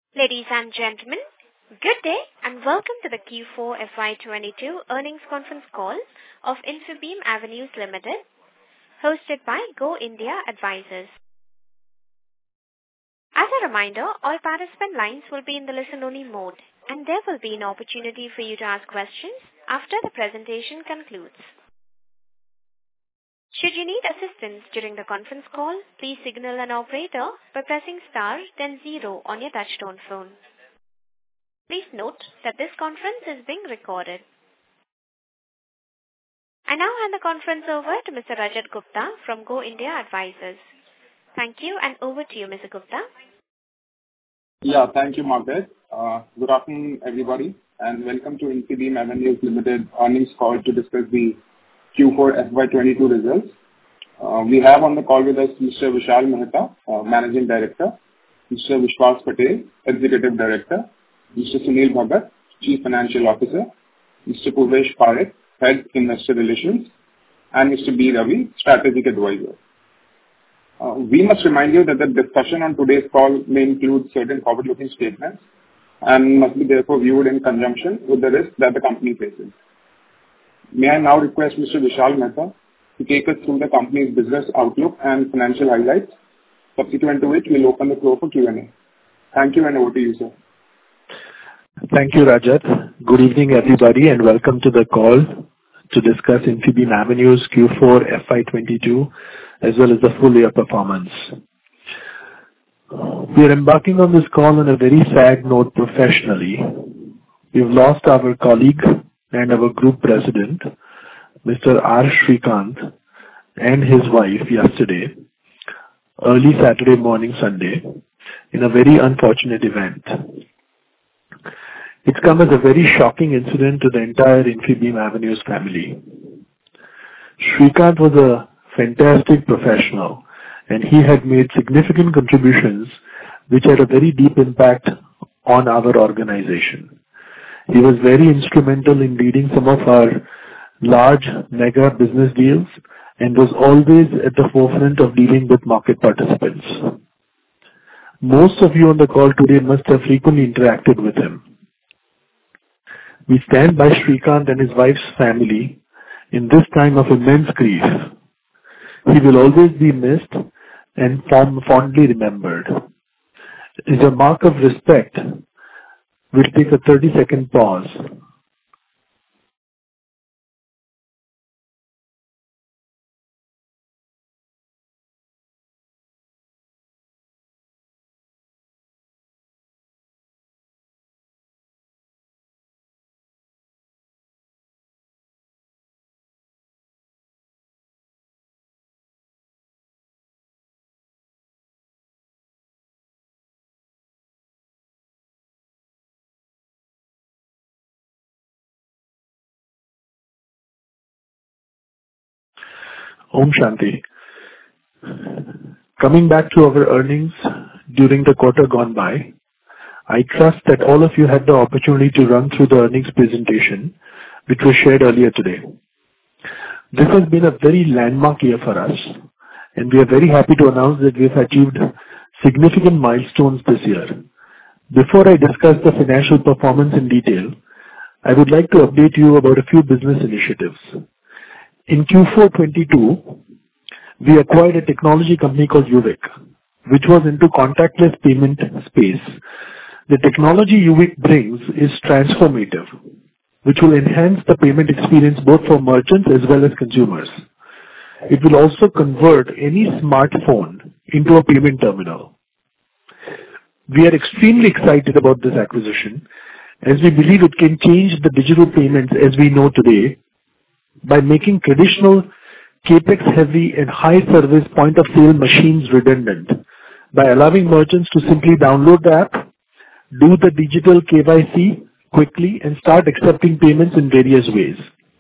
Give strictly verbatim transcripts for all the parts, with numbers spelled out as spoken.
Ladies and gentlemen, good day and welcome to the Q four F Y twenty-two earnings conference call of Infibeam Avenues Limited, hosted by Go India Advisors. As a reminder, all participant lines will be in the listen-only mode, and there will be an opportunity for you to ask questions after the presentation concludes. Should you need assistance during the conference call, please signal an operator by pressing star then zero on your touchtone phone. Please note that this conference is being recorded. I now hand the conference over to Mister Rajat Gupta from Go India Advisors. Thank you, and over to you, Mister Gupta. Yeah, thank you, Margaret. Uh, good afternoon, everybody, and welcome to Infibeam Avenues Limited earnings call to discuss the Q four F Y twenty-two results. Uh, we have on the call with us Mister Vishal Mehta, uh, Managing Director, Mister Vishwas Patel, Executive Director, Mister Sunil Bhagat, Chief Financial Officer, Mister Purvesh Parekh, Head Investor Relations, and Mister B. Ravi, Strategic Advisor. Uh, we must remind you that the discussion on today's call may include certain forward-looking statements and must be therefore viewed in conjunction with the risk that the company faces. May I now request Mister Vishal Mehta to take us through the company's business outlook and financial highlights, subsequent to which we'll open the floor for Q and A. Thank you, and over to you, sir. Thank you, Rajat. Good evening, everybody, and welcome to the call to discuss Infibeam Avenues Q four F Y twenty-two as well as the full year performance. We are embarking on this call on a very sad note professionally. We've lost our colleague and our group president, Mister R. Srikanth, and his wife yesterday, early Saturday morning, Sunday, in a very unfortunate event. It's come as a very shocking incident to the entire Infibeam Avenues family. Srikanth was a fantastic professional, and he had made significant contributions which had a very deep impact on our organization. He was very instrumental in leading some of our large mega business deals and was always at the forefront of dealing with market participants. Most of you on the call today must have frequently interacted with him. We stand by Srikanth and his wife's family in this time of immense grief. He will always be missed and fondly remembered. As a mark of respect, we'll take a thirty second pause. Om Shanti. Coming back to our earnings during the quarter gone by, I trust that all of you had the opportunity to run through the earnings presentation, which was shared earlier today. This has been a very landmark year for us, and we are very happy to announce that we have achieved significant milestones this year. Before I discuss the financial performance in detail, I would like to update you about a few business initiatives. In Q four twenty-two, we acquired a technology company called Uvik, which was into contactless payment space. The technology Uvik brings is transformative, which will enhance the payment experience both for merchants as well as consumers. It will also convert any smartphone into a payment terminal. We are extremely excited about this acquisition, as we believe it can change the digital payments as we know today by making traditional capex-heavy and high-service point-of-sale machines redundant, by allowing merchants to simply download the app, do the digital K Y C quickly, and start accepting payments in various ways.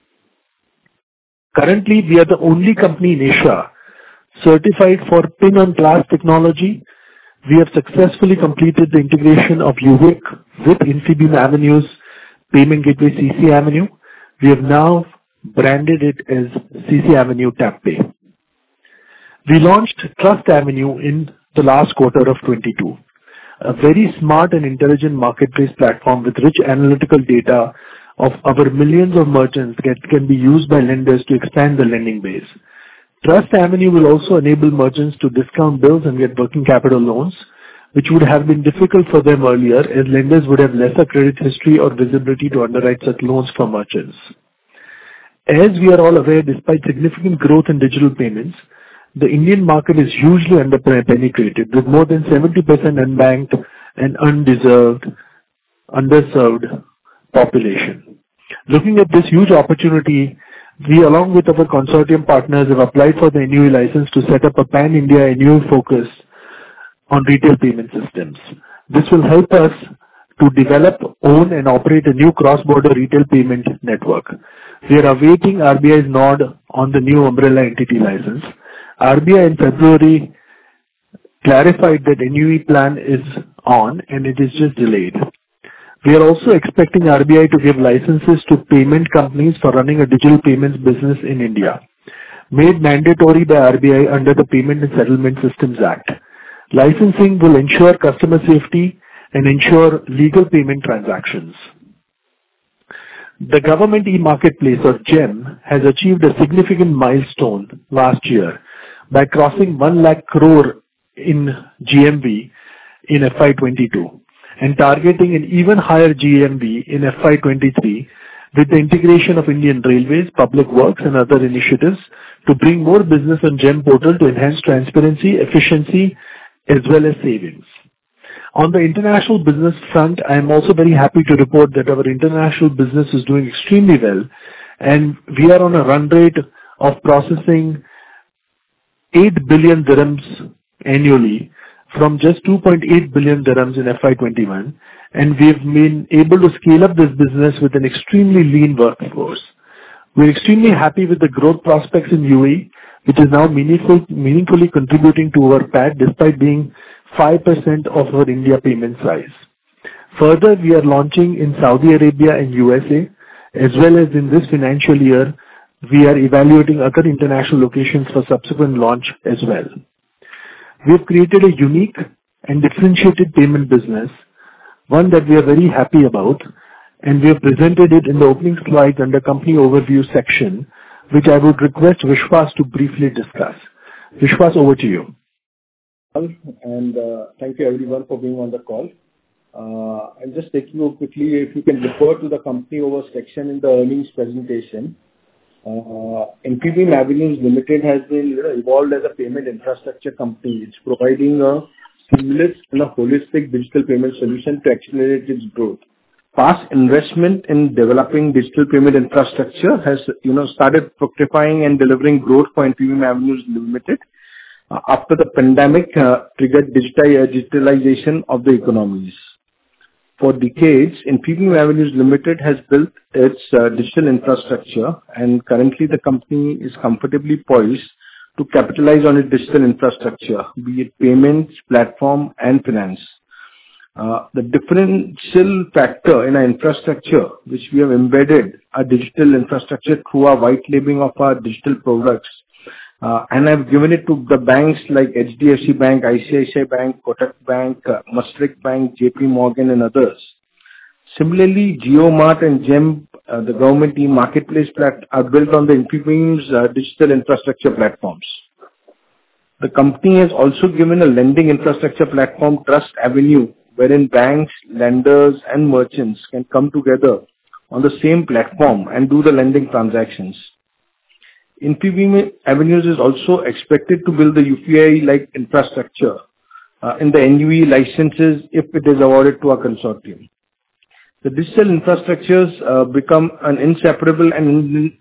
Currently, we are the only company in Asia certified for PIN-on-Glass technology. We have successfully completed the integration of Uvik with Infibeam Avenues Payment Gateway C C Avenue. We have now branded it as C C Avenue TapPay. We launched Trust Avenue in the last quarter of twenty-two, a very smart and intelligent marketplace platform with rich analytical data of our millions of merchants that can be used by lenders to expand the lending base. Trust Avenue will also enable merchants to discount bills and get working capital loans, which would have been difficult for them earlier, as lenders would have lesser credit history or visibility to underwrite such loans for merchants. As we are all aware, despite significant growth in digital payments, the Indian market is hugely underpenetrated, with more than seventy percent unbanked and undeserved, underserved population. Looking at this huge opportunity, we, along with our consortium partners, have applied for the N U E license to set up a pan-India N U E focus on retail payment systems. This will help us to develop, own, and operate a new cross-border retail payment network. We are awaiting R B I's nod on the new umbrella entity license. R B I in February clarified that N U E plan is on and it is just delayed. We are also expecting R B I to give licenses to payment companies for running a digital payments business in India, made mandatory by R B I under the Payment and Settlement Systems Act. Licensing will ensure customer safety and ensure legal payment transactions. The Government e-Marketplace, or GeM, has achieved a significant milestone last year by crossing one lakh crore in G M V in F Y twenty-two and targeting an even higher G M V in F Y twenty-three with the integration of Indian Railways, Public Works and other initiatives to bring more business on GeM portal to enhance transparency, efficiency as well as savings. On the international business front, I am also very happy to report that our international business is doing extremely well, and we are on a run rate of processing eight billion dirhams annually from just two point eight billion dirhams in F Y twenty-one, and we have been able to scale up this business with an extremely lean workforce. We're extremely happy with the growth prospects in U A E, which is now meaningful, meaningfully contributing to our P A T despite being five percent of our India payment size. Further, we are launching in Saudi Arabia and U S A, as well as in this financial year, we are evaluating other international locations for subsequent launch as well. We have created a unique and differentiated payment business, one that we are very happy about, and we have presented it in the opening slides under company overview section, which I would request Vishwas to briefly discuss. Vishwas, over to you. And uh, thank you everyone for being on the call. Uh, I'll just take you quickly, if you can refer to the company over section in the earnings presentation. Uh, Infibeam Avenues Limited has been you know, evolved as a payment infrastructure company. It's providing a seamless and a holistic digital payment solution to accelerate its growth. Past investment in developing digital payment infrastructure has you know started fructifying and delivering growth for Infibeam Avenues Limited uh, after the pandemic uh, triggered digitalization of the economies. For decades, Infibeam Avenues Limited has built its uh, digital infrastructure, and currently the company is comfortably poised to capitalize on its digital infrastructure, be it payments, platform, and finance. Uh, the differential factor in our infrastructure, which we have embedded our digital infrastructure through our white labeling of our digital products, uh, and I've given it to the banks like H D F C Bank, I C I C I Bank, Kotak Bank, uh, Mashreq Bank, J P Morgan, and others. Similarly, JioMart and GeM, uh, the government e-marketplace plat- are built on the Infibeam's uh, digital infrastructure platforms. The company has also given a lending infrastructure platform, Trust Avenue, wherein banks, lenders, and merchants can come together on the same platform and do the lending transactions. Infibeam Avenues is also expected to build the U P I-like infrastructure uh, in the N U E licenses if it is awarded to our consortium. The digital infrastructures uh, become an inseparable and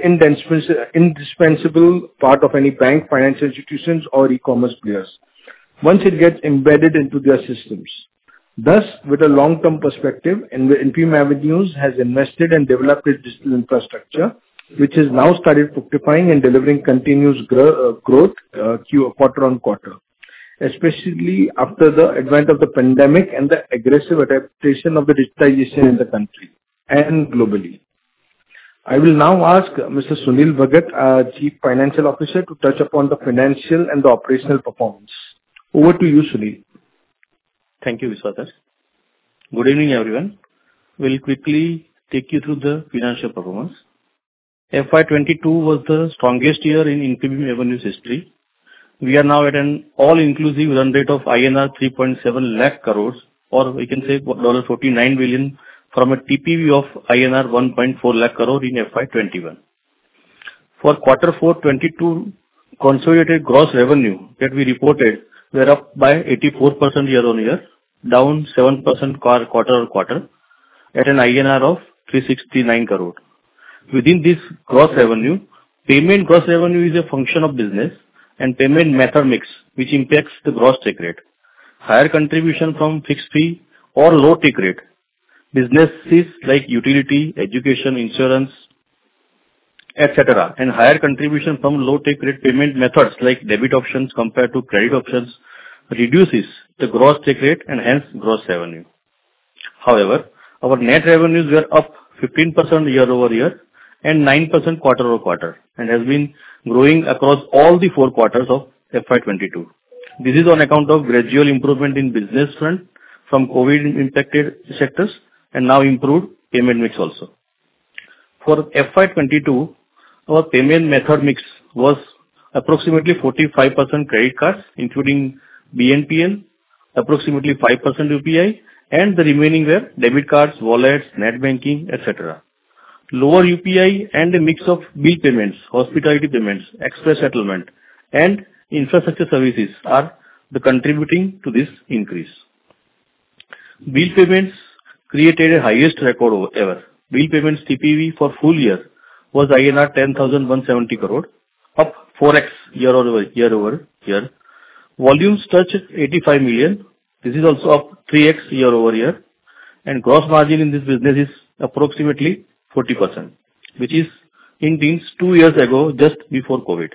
indispensable part of any bank, financial institutions, or e-commerce players once it gets embedded into their systems. Thus, with a long-term perspective, Infibeam Avenues has invested and developed its digital infrastructure, which has now started fructifying and delivering continuous gro- uh, growth uh, quarter on quarter, especially after the advent of the pandemic and the aggressive adaptation of the digitization in the country and globally. I will now ask Mister Sunil Bhagat, our Chief Financial Officer, to touch upon the financial and the operational performance. Over to you, Sunil. Thank you, Vishwas sir. Good evening, everyone. We'll quickly take you through the financial performance. F Y twenty-two was the strongest year in Infibeam Avenues history. We are now at an all-inclusive run rate of I N R three point seven lakh crores, or we can say forty-nine billion dollars from a T P V of I N R one point four lakh crore in F Y twenty-one. For quarter four twenty-two, consolidated gross revenue that we reported were up by eighty-four percent year-on-year, down seven percent quarter-on-quarter, at an I N R of three hundred sixty-nine crore. Within this gross revenue, payment gross revenue is a function of business and payment method mix, which impacts the gross take rate. Higher contribution from fixed fee or low take rate businesses like utility, education, insurance, et cetera, and higher contribution from low take rate payment methods like debit options compared to credit options reduces the gross take rate and hence gross revenue. However, our net revenues were up fifteen percent year-over-year and nine percent quarter-over-quarter, and has been growing across all the four quarters of F Y twenty-two. This is on account of gradual improvement in business front from COVID-impacted sectors and now improved payment mix also. For F Y twenty-two, our payment method mix was approximately forty-five percent credit cards, including B N P L, approximately five percent U P I, and the remaining were debit cards, wallets, net banking, et cetera. Lower U P I and a mix of bill payments, hospitality payments, express settlement, and infrastructure services are the contributing to this increase. Bill payments created a highest record ever. Bill payments T P V for full year was I N R ten thousand one hundred seventy crore, up four x year over year over year. Volumes touched eighty-five million. This is also up three x year over year. And gross margin in this business is approximately forty percent, which is in teens two years ago, just before COVID.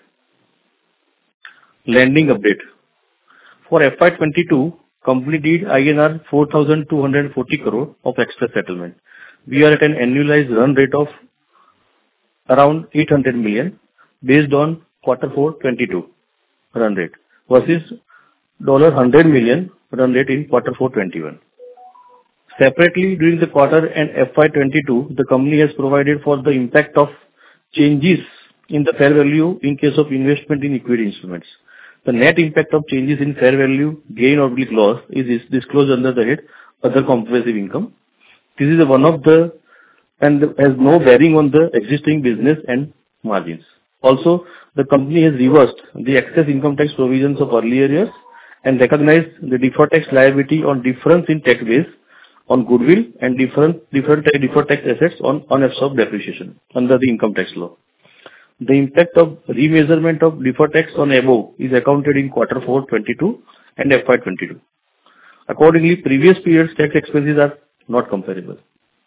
Lending update. For F Y twenty-two, company did I N R four thousand two hundred forty crore of express settlement. We are at an annualized run rate of around eight hundred million based on quarter four twenty-two run rate versus one hundred million run rate in quarter four twenty-one. Separately, during the quarter and F Y twenty-two, the company has provided for the impact of changes in the fair value in case of investment in equity instruments. The net impact of changes in fair value, gain or loss, is disclosed under the head Other Comprehensive Income. This is one of the, and has no bearing on the existing business and margins. Also, the company has reversed the excess income tax provisions of earlier years and recognized the deferred tax liability on difference in tax base on goodwill and different different deferred tax assets on unabsorbed depreciation under the income tax law. The impact of remeasurement of deferred tax on above is accounted in quarter four twenty-two and F Y twenty-two. Accordingly, previous periods tax expenses are not comparable.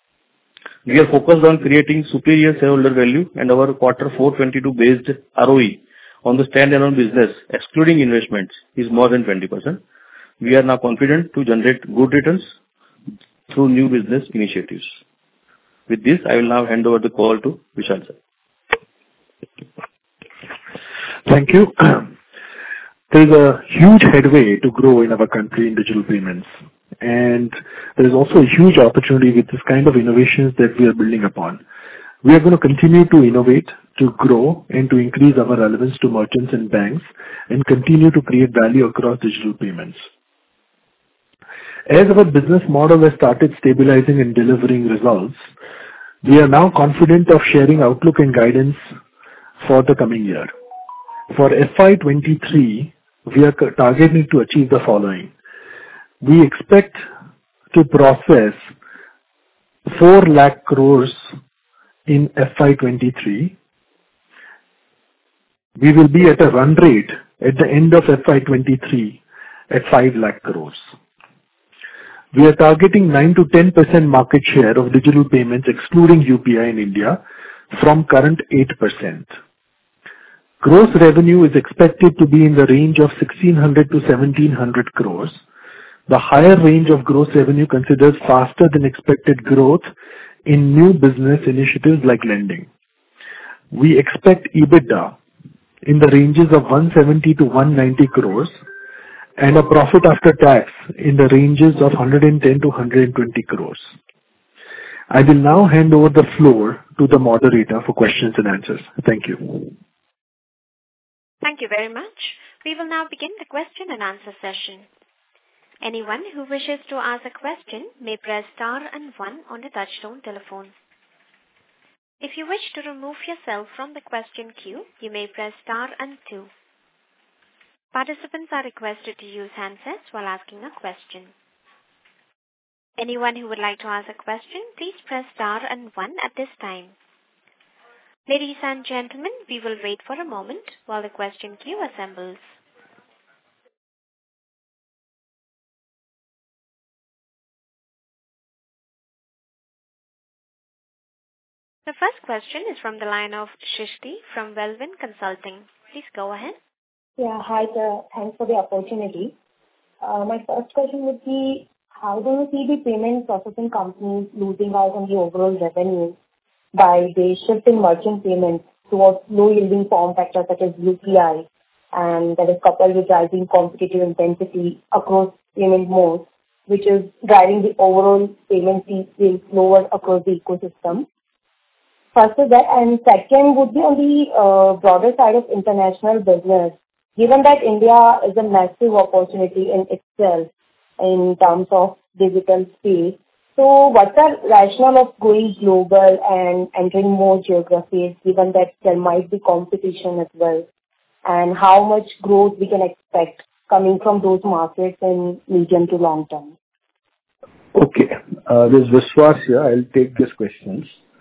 We are focused on creating superior shareholder value, and our quarter four twenty-two based R O E on the standalone business, excluding investments, is more than twenty percent. We are now confident to generate good returns through new business initiatives. With this, I will now hand over the call to Vishal sir. Thank you. There is a huge headway to grow in our country in digital payments, and there is also a huge opportunity with this kind of innovations that we are building upon. We are going to continue to innovate, to grow, and to increase our relevance to merchants and banks, and continue to create value across digital payments. As our business model has started stabilizing and delivering results, we are now confident of sharing outlook and guidance for the coming year. For F Y twenty-three, we are targeting to achieve the following. We expect to process four lakh crores in F Y twenty-three. We will be at a run rate at the end of F Y twenty-three at five lakh crores. We are targeting nine to ten percent market share of digital payments excluding U P I in India from current eight percent. Gross revenue is expected to be in the range of sixteen hundred to seventeen hundred crores. The higher range of gross revenue considers faster than expected growth in new business initiatives like lending. We expect EBITDA in the ranges of one seventy to one ninety crores and a profit after tax in the ranges of one hundred ten to one hundred twenty crores. I will now hand over the floor to the moderator for questions and answers. Thank you. Thank you very much. We will now begin the question and answer session. Anyone who wishes to ask a question may press star and one on the touchtone telephone. If you wish to remove yourself from the question queue, you may press star and two. Participants are requested to use handsets while asking a question. Anyone who would like to ask a question, please press star and one at this time. Ladies and gentlemen, we will wait for a moment while the question queue assembles. The first question is from the line of Shrishti from Wellwin Consulting. Please go ahead. Yeah, hi sir. Thanks for the opportunity. Uh, my first question would be, how do you see the payment processing companies losing out on the overall revenue by the shift in merchant payments towards low-yielding form factors such as U P I, and that is coupled with rising competitive intensity across payment modes, which is driving the overall payment fees lower across the ecosystem? First is that, and second would be on the uh, broader side of international business. Given that India is a massive opportunity in itself in terms of digital space, so what's the rationale of going global and entering more geographies, given that there might be competition as well, and how much growth we can expect coming from those markets in medium to long term? Okay, uh, this is Vishwas here. I'll take these questions.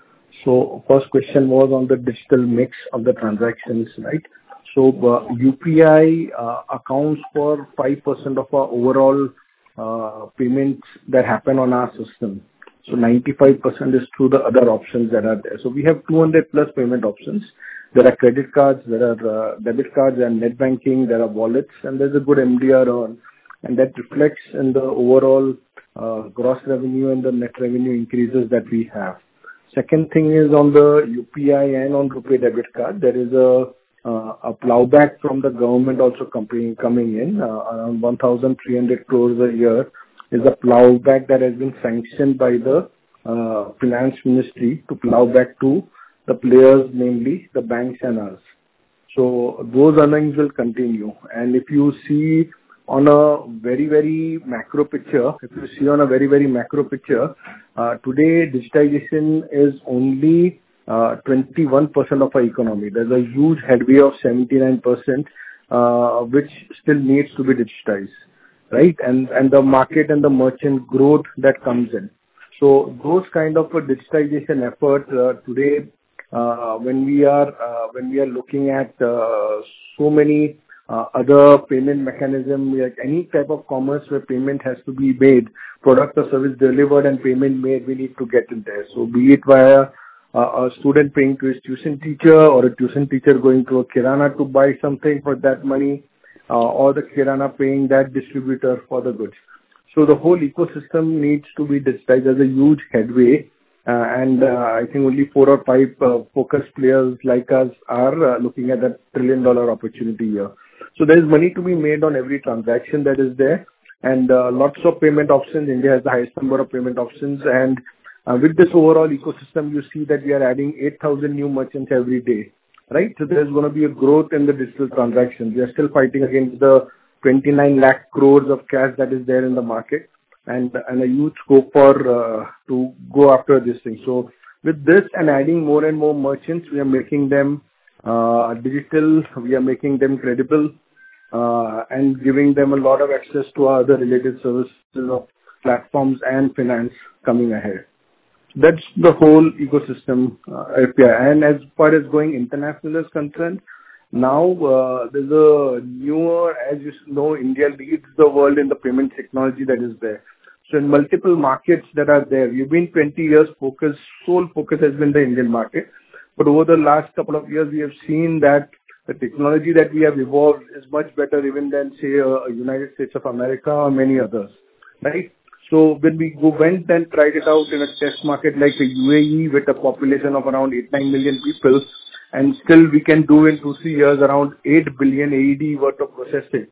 So first question was on the digital mix of the transactions, right? So uh, U P I uh, accounts for five percent of our overall uh, payments that happen on our system. So ninety-five percent is through the other options that are there. So we have two hundred plus payment options. There are credit cards, there are uh, debit cards and net banking, there are wallets, and there's a good M D R on, and that reflects in the overall uh, gross revenue and the net revenue increases that we have. Second thing is on the U P I and on RuPay debit card, there is a uh, a plowback from the government also coming coming in, uh, around one thousand three hundred crores a year is a plowback that has been sanctioned by the uh, Finance Ministry to plow back to the players, namely the banks and us. So those earnings will continue. And if you see on a very, very macro picture, if you see on a very, very macro picture, uh, today digitization is only uh, twenty-one percent of our economy. There's a huge headway of seventy-nine percent, uh, which still needs to be digitized, right? And, and the market and the merchant growth that comes in. So those kind of a digitization effort uh, today, uh, when we are, uh, when we are looking at uh, so many Uh, other payment mechanism, like any type of commerce where payment has to be made, product or service delivered and payment made, we need to get in there. So be it via uh, a student paying to his tuition teacher, or a tuition teacher going to a kirana to buy something for that money, uh, or the kirana paying that distributor for the goods. So the whole ecosystem needs to be digitized. As a huge headway, uh, and uh, I think only four or five uh, focused players like us are uh, looking at that trillion dollar opportunity here. So there is money to be made on every transaction that is there, and uh, lots of payment options. India has the highest number of payment options, and uh, with this overall ecosystem, you see that we are adding eight thousand new merchants every day, right? So there is going to be a growth in the digital transactions. We are still fighting against the twenty-nine lakh crores of cash that is there in the market, and and a huge scope for uh, to go after this thing. So with this and adding more and more merchants, we are making them uh, digital. We are making them credible. Uh, and giving them a lot of access to our other related services of platforms and finance coming ahead. That's the whole ecosystem uh, A P I. And as far as going international is concerned, now uh, there's a newer, as you know, India leads the world in the payment technology that is there. So in multiple markets that are there, we've been twenty years focused, sole focus has been the Indian market. But over the last couple of years, we have seen that the technology that we have evolved is much better even than, say, uh, United States of America or many others, right? So when we go, went and tried it out in a test market like the U A E with a population of around eight, nine million people, and still we can do in two, three years around eight billion A E D worth of processing.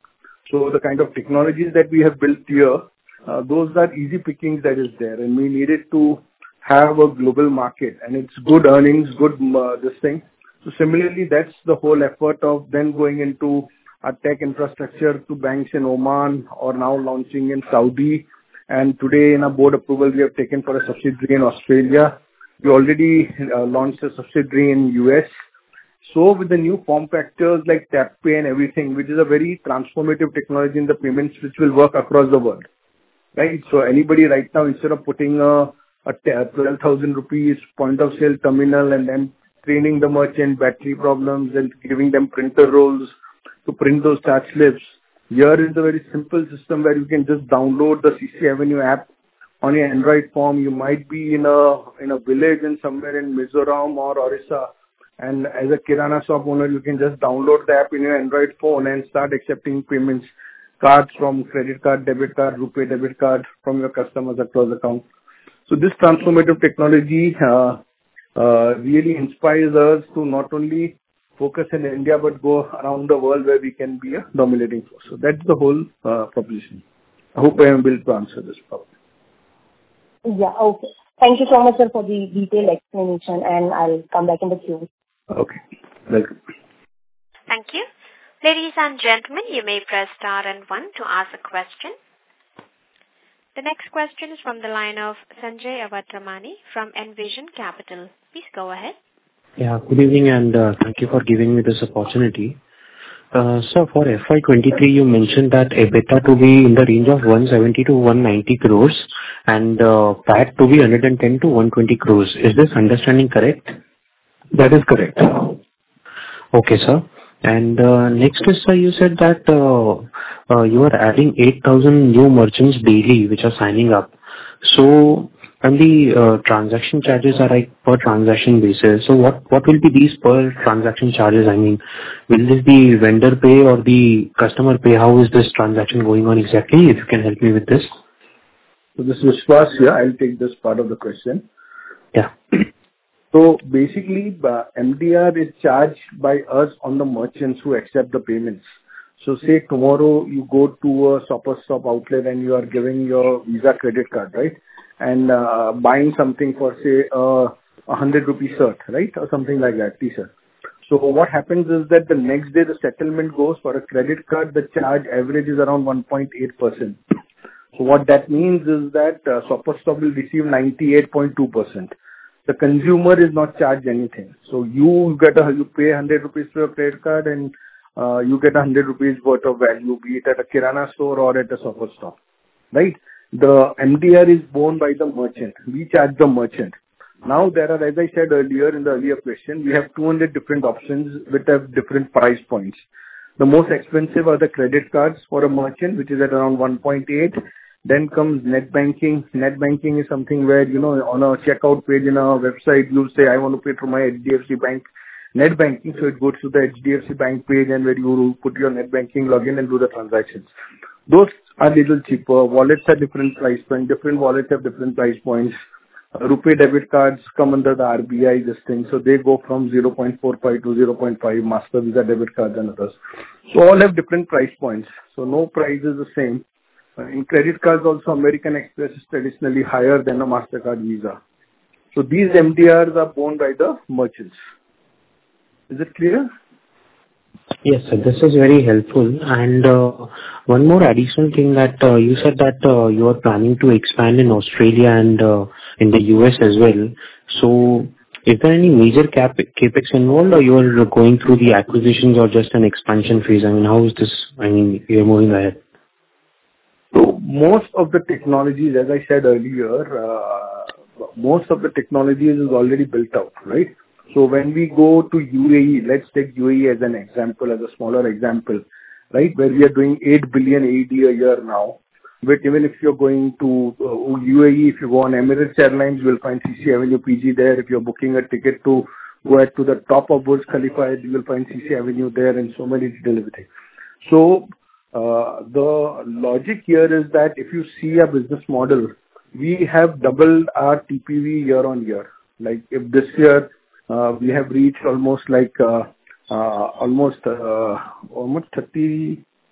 So the kind of technologies that we have built here, uh, those are easy pickings that is there, and we needed to have a global market, and it's good earnings, good uh, this thing. So similarly, that's the whole effort of then going into our tech infrastructure to banks in Oman or now launching in Saudi. And today in our board approval, we have taken for a subsidiary in Australia. We already uh, launched a subsidiary in U S. So with the new form factors like TapPay and everything, which is a very transformative technology in the payments, which will work across the world, right? So anybody right now, instead of putting a, a twelve thousand rupees point of sale terminal and then training the merchant, battery problems and giving them printer rolls to print those charge slips, here is a very simple system where you can just download the C C Avenue app on your Android phone. You might be in a in a village and somewhere in Mizoram or Orissa, and as a Kirana shop owner, you can just download the app in your Android phone and start accepting payments, cards from credit card, debit card, RuPay debit card from your customers across the account. So this transformative technology uh, uh, really inspires us to not only focus in India, but go around the world where we can be a dominating force. So that's the whole uh, proposition. I hope I am able to answer this problem. Yeah, okay. Thank you so much, sir, for the detailed explanation, and I'll come back in the queue. Okay. Welcome. Thank you. Ladies and gentlemen, you may press star and one to ask a question. The next question is from the line of Sanjay Avatramani from Envision Capital. Please go ahead. Yeah, good evening, and uh, thank you for giving me this opportunity. Uh, so for F Y twenty-three, you mentioned that EBITDA to be in the range of one seventy to one ninety crores and uh, P A T to be one ten to one twenty crores. Is this understanding correct? That is correct. Okay, sir. And uh, next is, sir, you said that uh, uh, you are adding eight thousand new merchants daily which are signing up. So, and the uh, transaction charges are like per transaction basis. So what, what will be these per transaction charges? I mean, will this be vendor pay or the customer pay? How is this transaction going on exactly? If you can help me with this. So this is Vishwas here. I'll take this part of the question. Yeah. So basically, uh, M D R is charged by us on the merchants who accept the payments. So say tomorrow you go to a Shoppers Stop outlet and you are giving your Visa credit card, right? And uh, buying something for say uh, a hundred rupee shirt, right? Or something like that, t-shirt. So what happens is that the next day the settlement goes for a credit card, the charge average is around one point eight percent. So what that means is that uh, Shoppers Stop will receive ninety-eight point two percent. The consumer is not charged anything. So you get a, you pay one hundred rupees for your credit card and uh, you get one hundred rupees worth of value, be it at a Kirana store or at a Shoppers Stop, right? The M D R is borne by the merchant. We charge the merchant. Now there are, as I said earlier in the earlier question, we have two hundred different options which have different price points. The most expensive are the credit cards for a merchant, which is at around one point eight. Then comes net banking. Net banking is something where, you know, on a checkout page in our website, you say, I want to pay through my H D F C Bank net banking. So it goes to the H D F C Bank page and where you put your net banking login and do the transactions. Those are little cheaper. Wallets are different price points. Different wallets have different price points. Uh, RuPay debit cards come under the R B I, this thing. So they go from zero point four five to zero point five, Master Visa debit cards and others. So all have different price points. So no price is the same. Uh, in credit cards also, American Express is traditionally higher than a MasterCard Visa. So these M D Rs are borne by the merchants. Is it clear? Yes, sir. This is very helpful. And uh, one more additional thing that uh, you said that uh, you are planning to expand in Australia and uh, in the U S as well. So is there any major cap- capex involved, or you are going through the acquisitions or just an expansion phase? I mean, how is this? I mean, you're moving ahead. So most of the technologies, as I said earlier, uh, most of the technologies is already built out, right? So when we go to U A E, let's take U A E as an example, as a smaller example, right? Where we are doing eight billion A E D a year now. But even if you're going to uh, U A E, if you go on Emirates Airlines, you will find C C Avenue P G there. If you're booking a ticket to go at to the top of Burj Khalifa, you will find C C Avenue there and so many detail everything. So uh, the logic here is that if you see a business model, we have doubled our T P V year on year. Like if this year, Uh, we have reached almost like uh, uh, almost uh, almost thirty,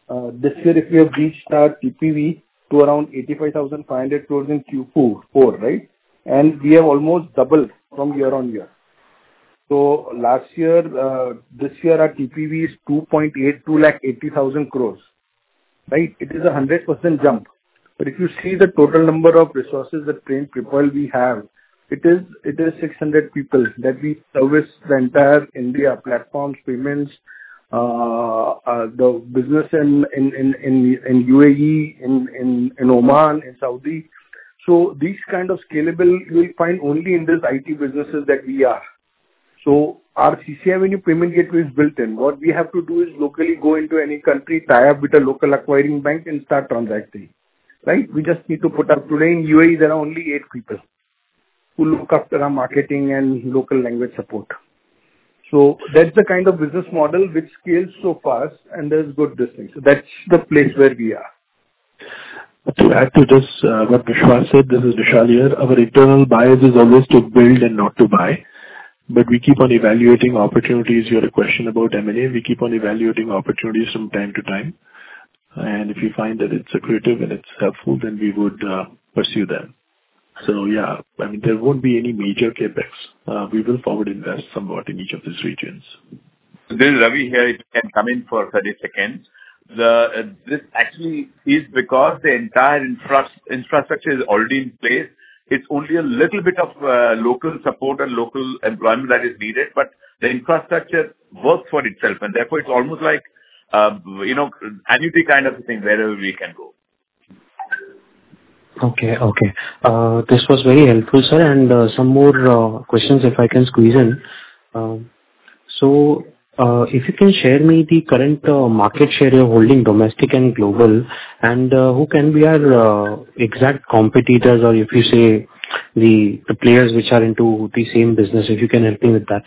Uh, This year, if we have reached our T P V to around eighty-five thousand five hundred crores in Q four, right? And we have almost doubled from year-on-year. So last year, uh, this year, our T P V is two point eight two lakh eighty thousand crores, right? It is a one hundred percent jump. But if you see the total number of resources that Train People we have, it is it is six hundred people that we service the entire India, platforms, payments, uh, uh, the business in in in in, in U A E, in, in in Oman, in Saudi. So these kind of scalable you will find only in these I T businesses that we are. So our C C Avenue payment gateway is built in. What we have to do is locally go into any country, tie up with a local acquiring bank and start transacting. Right? We just need to put up. Today in U A E there are only eight people who look after our marketing and local language support. So that's the kind of business model which scales so fast and there's good distance. So that's the place where we are. To add to this, uh, what Vishwas said, this is Vishal here. Our internal bias is always to build and not to buy. But we keep on evaluating opportunities. You had a question about M and A. We keep on evaluating opportunities from time to time. And if you find that it's accretive and it's helpful, then we would uh, pursue them. So yeah, I mean, there won't be any major capex. Uh, we will forward invest somewhat in each of these regions. This is Ravi here. If you can come in for thirty seconds. The uh, this actually is because the entire infra- infrastructure is already in place. It's only a little bit of uh, local support and local employment that is needed, but the infrastructure works for itself, and therefore it's almost like uh, you know annuity kind of a thing wherever we can go. Okay, okay. Uh, this was very helpful, sir. And uh, some more uh, questions, if I can squeeze in. Uh, so. Uh, If you can share me the current uh, market share you're holding domestic and global, and uh, who can be our uh, exact competitors, or if you say the the players which are into the same business, if you can help me with that.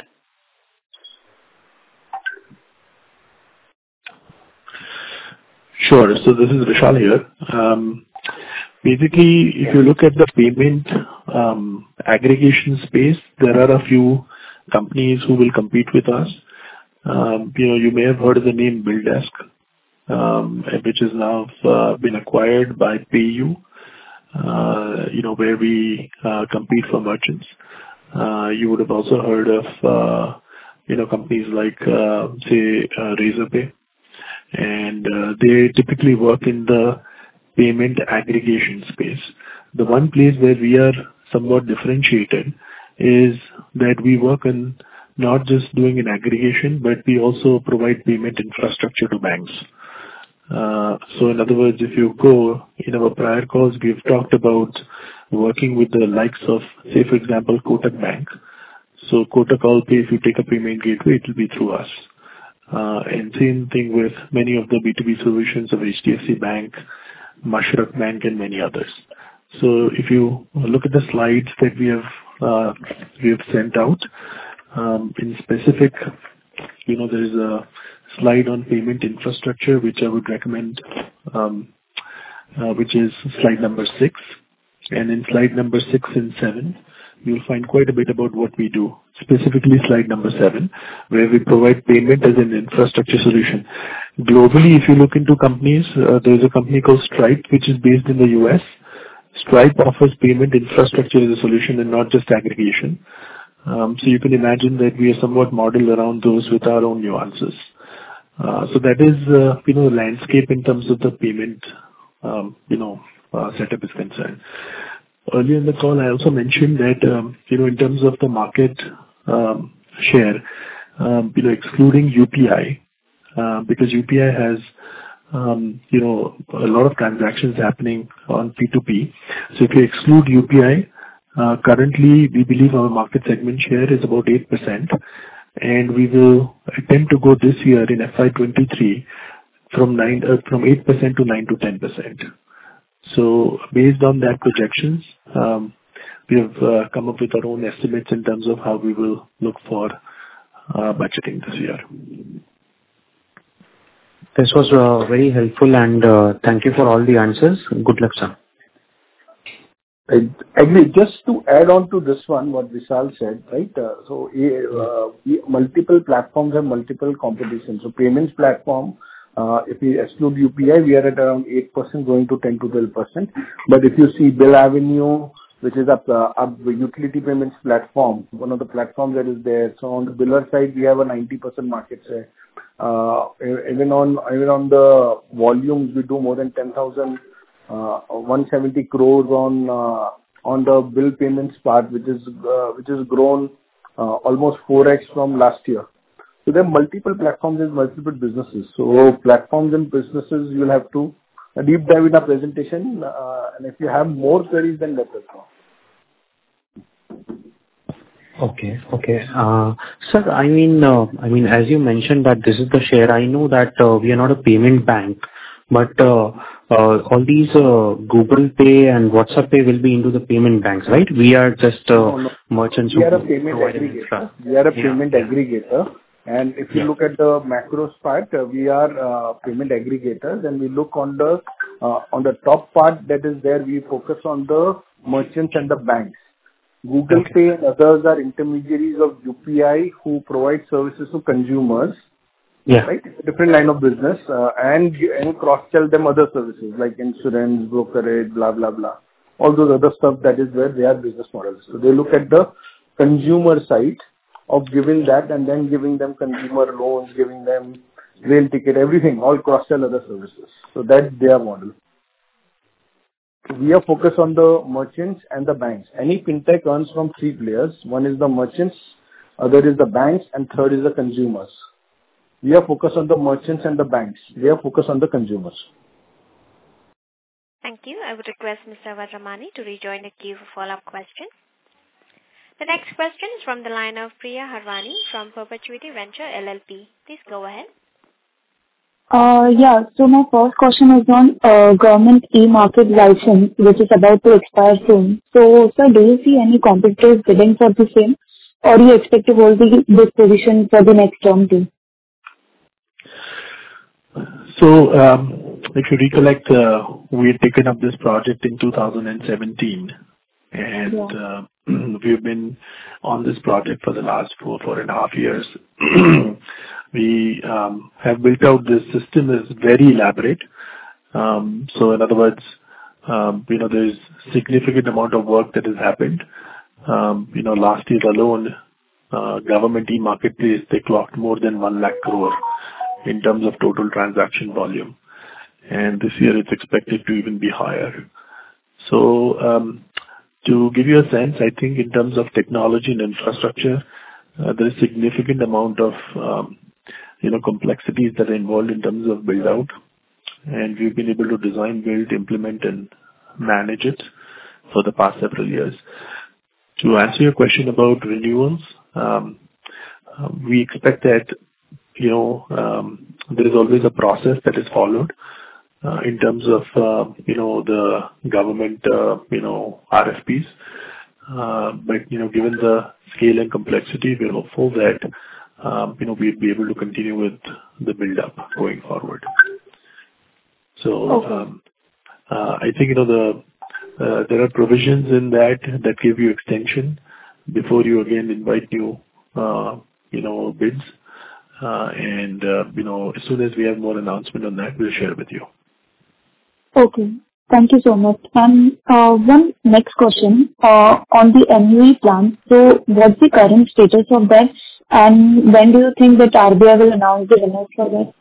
Sure. So this is Vishal here. Um, basically, if you look at the payment um, aggregation space, there are a few companies who will compete with us. Um, you know, you may have heard of the name BillDesk, um, which has now uh, been acquired by PayU, uh, you know, where we uh, compete for merchants. Uh, you would have also heard of, uh, you know, companies like, uh, say, uh, Razorpay, and uh, they typically work in the payment aggregation space. The one place where we are somewhat differentiated is that we work on not just doing an aggregation, but we also provide payment infrastructure to banks. Uh, so in other words, if you go in our prior calls, we've talked about working with the likes of, say, for example, Kotak Bank. So Kotak Allpay, if you take a payment gateway, it will be through us. Uh, and same thing with many of the B two B solutions of H D F C Bank, Mashrak Bank, and many others. So if you look at the slides that we have uh, we have sent out, Um, in specific, you know, there is a slide on payment infrastructure, which I would recommend, um, uh, which is slide number six. And in slide number six and seven, you'll find quite a bit about what we do, specifically slide number seven, where we provide payment as an infrastructure solution. Globally, if you look into companies, uh, there's a company called Stripe, which is based in the U S. Stripe offers payment infrastructure as a solution and not just aggregation. Um, so you can imagine that we are somewhat modeled around those with our own nuances. Uh, so that is, uh, you know, the landscape in terms of the payment, um, you know, uh, setup is concerned. Earlier in the call, I also mentioned that, um, you know, in terms of the market um, share, um, you know, excluding U P I, uh, because U P I has, um, you know, a lot of transactions happening on P two P. So if you exclude U P I, Uh, currently, we believe our market segment share is about eight percent, and we will attempt to go this year in F Y twenty-three from nine, uh, from eight percent to nine to ten percent. So based on that projections, um, we have uh, come up with our own estimates in terms of how we will look for uh, budgeting this year. This was uh, very helpful, and uh, thank you for all the answers. Good luck, sir. I agree. Just to add on to this one, what Vishal said, right? Uh, so uh, we, multiple platforms have multiple competitions. So payments platform Uh, If we exclude U P I, we are at around eight percent, going to ten to twelve percent. But if you see BillAvenue, which is a uh, a utility payments platform, one of the platforms that is there. So on the biller side, we have a ninety percent market share. Uh, Even on even on the volumes, we do more than ten thousand uh, one hundred seventy crores on uh, on the bill payments part, which is uh, which has grown uh, almost four x from last year. So there are multiple platforms and multiple businesses. So platforms and businesses, you'll have to a deep dive in our presentation. Uh, and if you have more queries, then let us know. Okay. Okay. Uh, Sir, I mean, uh, I mean, as you mentioned that this is the share, I know that uh, we are not a payment bank, but uh, uh, all these uh, Google Pay and WhatsApp Pay will be into the payment banks, right? We are just uh, No, no. merchants We who are a payment provide aggregator. infra. We are a Yeah. payment aggregator. And if you Yeah. look at the macros part, uh, we are uh, payment aggregators, and we look on the uh, on the top part that is there, we focus on the merchants and the banks. Google Okay. Pay and others are intermediaries of U P I who provide services to consumers, Yeah. right? It's a different line of business, uh, and and cross-sell them other services like insurance, brokerage, blah, blah, blah. All those other stuff, that is where their business models. So they look at the consumer side of giving that and then giving them consumer loans, giving them rail ticket, everything, all cross-sell other services. So that's their model. We are focused on the merchants and the banks. Any fintech earns from three players. One is the merchants, other is the banks, and third is the consumers. We are focused on the merchants and the banks. They are focused on the consumers. Thank you. I would request Mister Vajramani to rejoin the queue for follow-up questions. The next question is from the line of Priya Harwani from Perpetuity Venture L L P. Please go ahead. Uh, yeah, so my first question is on uh, government e-market license, which is about to expire soon. So, sir, do you see any competitors bidding for the same, or do you expect to hold the, this position for the next term too? So, um, if you recollect, uh, we had taken up this project in two thousand seventeen, and Yeah. uh, we've been on this project for the last four, four and a half years. We um, have built out this system is very elaborate. Um, so, in other words, um, you know, there's significant amount of work that has happened. Um, you know, last year alone, uh, government e-marketplace, they clocked more than one lakh crore in terms of total transaction volume. And this year it's expected to even be higher. So, um, to give you a sense, I think in terms of technology and infrastructure, uh, there is significant amount of, um, you know, complexities that are involved in terms of build out. And we've been able to design, build, implement and manage it for the past several years. To answer your question about renewals, um, uh, we expect that, you know, um, there is always a process that is followed uh, in terms of, uh, you know, the government, uh, you know, R F Ps. Uh, but, you know, given the scale and complexity, we're hopeful that, um, you know, we'll be able to continue with the build-up going forward. So, Okay. um, uh, I think, you know, the uh, there are provisions in that that give you extension before you again invite new, uh, you know, bids. Uh, and, uh, you know, as soon as we have more announcement on that, we'll share with you. Okay. Thank you so much. And uh, one next question uh, on the M U E plan. So what's the current status of that, and when do you think that R B I will announce the winners for that?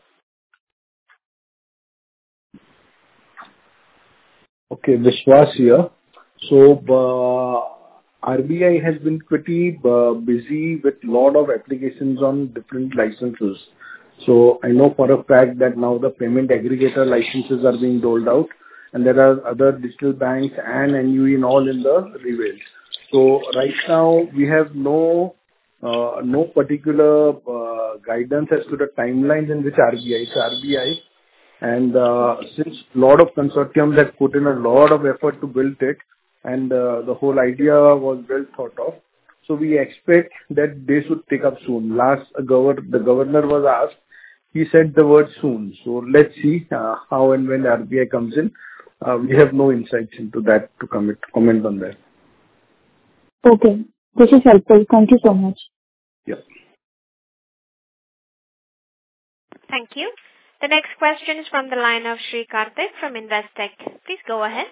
Okay, Vishwas here. So, uh, R B I has been pretty uh, busy with lot of applications on different licenses. So I know for a fact that now the payment aggregator licenses are being rolled out, and there are other digital banks and N U E and all in the reveal. So right now we have no uh, no particular uh, guidance as to the timelines in which R B I. It's R B I. And uh, since a lot of consortiums have put in a lot of effort to build it, and uh, the whole idea was well thought of, so we expect that they should take up soon. Last uh, governor, the governor was asked, he said the word soon. So let's see uh, how and when R B I comes in. Uh, we have no insights into that to comment, comment on that. Okay. This is helpful. Thank you so much. Yeah. Thank you. The next question is from the line of Sri Karthik from Investec. Please go ahead.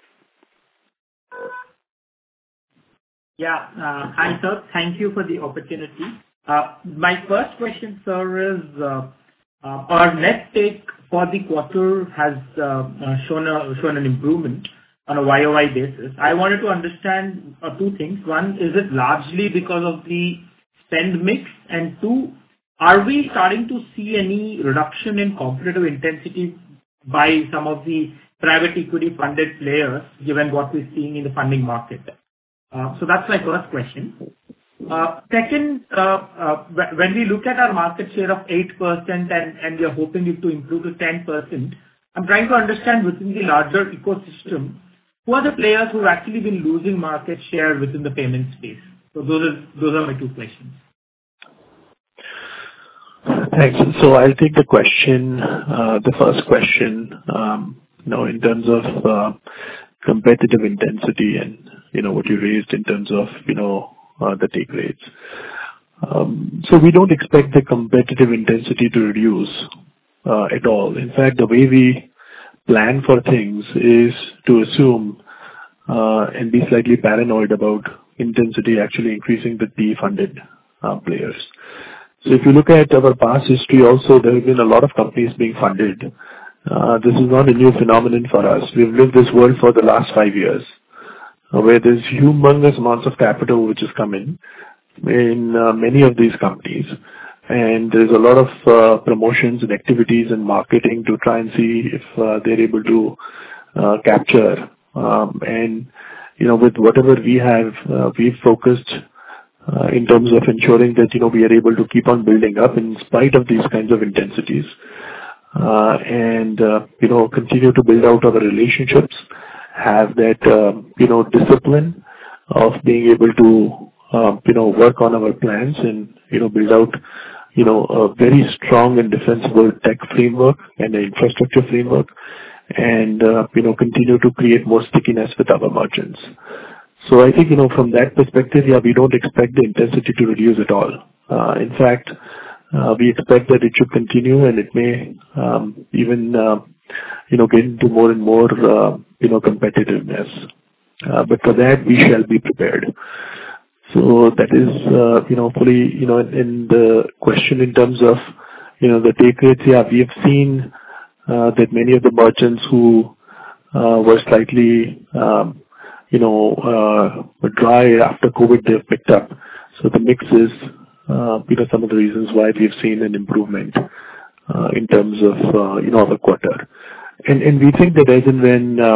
Yeah. Uh, hi, sir. Thank you for the opportunity. Uh, my first question, sir, is uh, uh, our net take for the quarter has uh, uh, shown a, shown an improvement on a Y O Y basis. I wanted to understand uh, two things. One, is it largely because of the spend mix? And two, are we starting to see any reduction in competitive intensity by some of the private equity funded players, given what we're seeing in the funding market? Uh, so that's my first question. Uh, second, uh, uh, when we look at our market share of eight percent and, and we are hoping it to improve to ten percent, I'm trying to understand within the larger ecosystem, who are the players who have actually been losing market share within the payment space? So those are, those are my two questions. Thanks. So I'll take the question, uh, the first question, um, you know, in terms of uh, competitive intensity and, you know, what you raised in terms of, you know, uh, the take rates. Um, so we don't expect the competitive intensity to reduce uh, at all. In fact, the way we plan for things is to assume uh, and be slightly paranoid about intensity actually increasing with the funded uh, players. So if you look at our past history also, there have been a lot of companies being funded. Uh, this is not a new phenomenon for us. We've lived this world for the last five years, uh, where there's humongous amounts of capital which has come in, in uh, many of these companies. And there's a lot of uh, promotions and activities and marketing to try and see if uh, they're able to uh, capture. Um, and, you know, with whatever we have, uh, we've focused Uh, in terms of ensuring that, you know, we are able to keep on building up in spite of these kinds of intensities, uh, and, uh, you know, continue to build out our relationships, have that, uh, you know, discipline of being able to, uh, you know, work on our plans and, you know, build out, you know, a very strong and defensible tech framework and an infrastructure framework, and, uh, you know, continue to create more stickiness with our merchants. So I think, you know, from that perspective, yeah, we don't expect the intensity to reduce at all. Uh, in fact, uh, we expect that it should continue and it may um, even, uh, you know, get into more and more, uh, you know, competitiveness. Uh, but for that, we shall be prepared. So that is, uh, you know, fully, you know, in the question in terms of, you know, the take rates, yeah, we have seen uh, that many of the merchants who uh, were slightly, um, you know, uh, dry after COVID, they've picked up. So the mix is, uh, you know, some of the reasons why we've seen an improvement uh, in terms of, uh, you know, our quarter. And and we think that as and when, uh,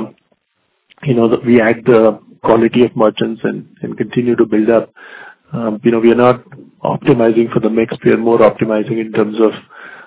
you know, that we add the quality of merchants and, and continue to build up, um, you know, we are not optimizing for the mix. We are more optimizing in terms of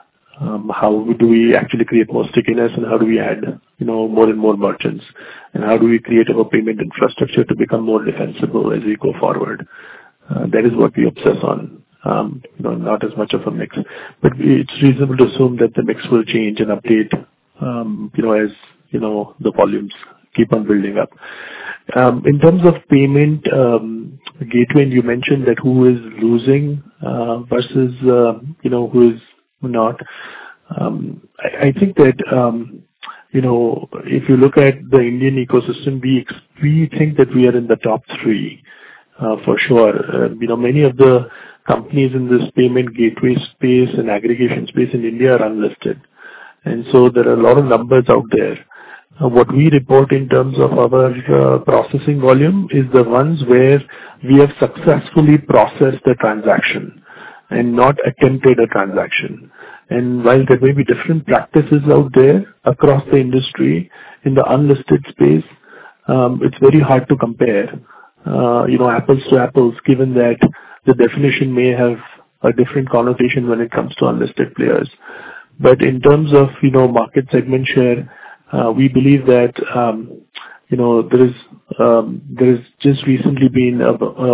Um, how do we actually create more stickiness and how do we add, you know, more and more merchants, and how do we create our payment infrastructure to become more defensible as we go forward. Uh, that is what we obsess on, um, you know, not as much of a mix. But we, it's reasonable to assume that the mix will change and update, um, you know, as, you know, the volumes keep on building up. Um, in terms of payment um, gateway, and you mentioned that who is losing uh, versus, uh, you know, who is not. Um, I, I think that, um, you know, if you look at the Indian ecosystem, we we think that we are in the top three, uh, for sure. Uh, you know, many of the companies in this payment gateway space and aggregation space in India are unlisted. And so there are a lot of numbers out there. Uh, what we report in terms of our uh, processing volume is the ones where we have successfully processed the transaction and not attempted a transaction. And while there may be different practices out there across the industry, in the unlisted space, um, it's very hard to compare, uh, you know, apples to apples, given that the definition may have a different connotation when it comes to unlisted players. But in terms of, you know, market segment share, uh, we believe that, um, you know, there is, um, there has just recently been a, a,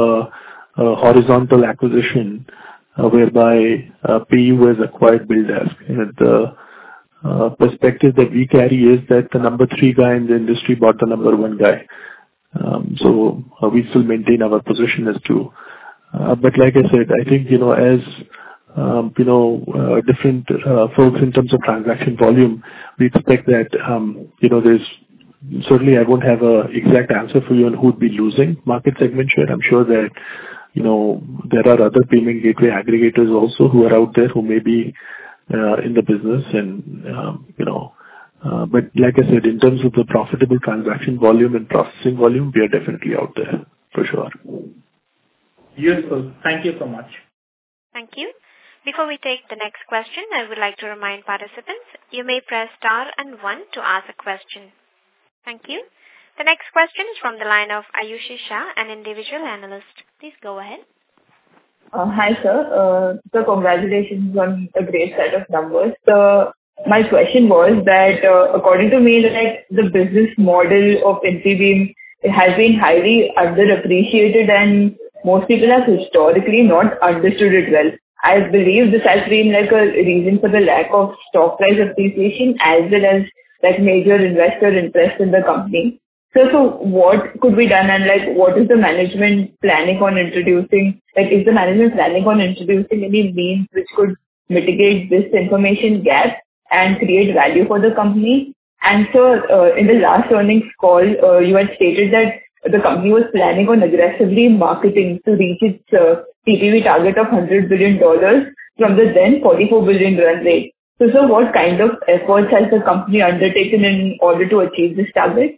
a horizontal acquisition Uh, whereby uh, PayU has acquired BillDesk. And the uh, perspective that we carry is that the number three guy in the industry bought the number one guy. Um, so uh, we still maintain our position as two. Uh, but like I said, I think, you know, as um, you know, uh, different uh, folks in terms of transaction volume, we expect that, um, you know, there's certainly I won't have a exact answer for you on who would be losing market segment share. I'm sure that, you know, there are other payment gateway aggregators also who are out there who may be uh, in the business and, um, you know, uh, but like I said, in terms of the profitable transaction volume and processing volume, we are definitely out there for sure. Useful. Thank you so much. Thank you. Before we take the next question, I would like to remind participants, you may press star and one to ask a question. Thank you. The next question is from the line of Ayushi Shah, an individual analyst. Please go ahead. Uh, hi, sir. Uh, so congratulations on a great set of numbers. So my question was that uh, according to me, like the business model of Infibeam has been highly underappreciated and most people have historically not understood it well. I believe this has been like a reason for the lack of stock price appreciation as well as like major investor interest in the company. So, so what could be done and like what is the management planning on introducing? Like is the management planning on introducing any means which could mitigate this information gap and create value for the company? And so uh, in the last earnings call, uh, you had stated that the company was planning on aggressively marketing to reach its uh, T P V target of one hundred billion dollars from the then forty-four billion dollars run rate. So, so what kind of efforts has the company undertaken in order to achieve this target?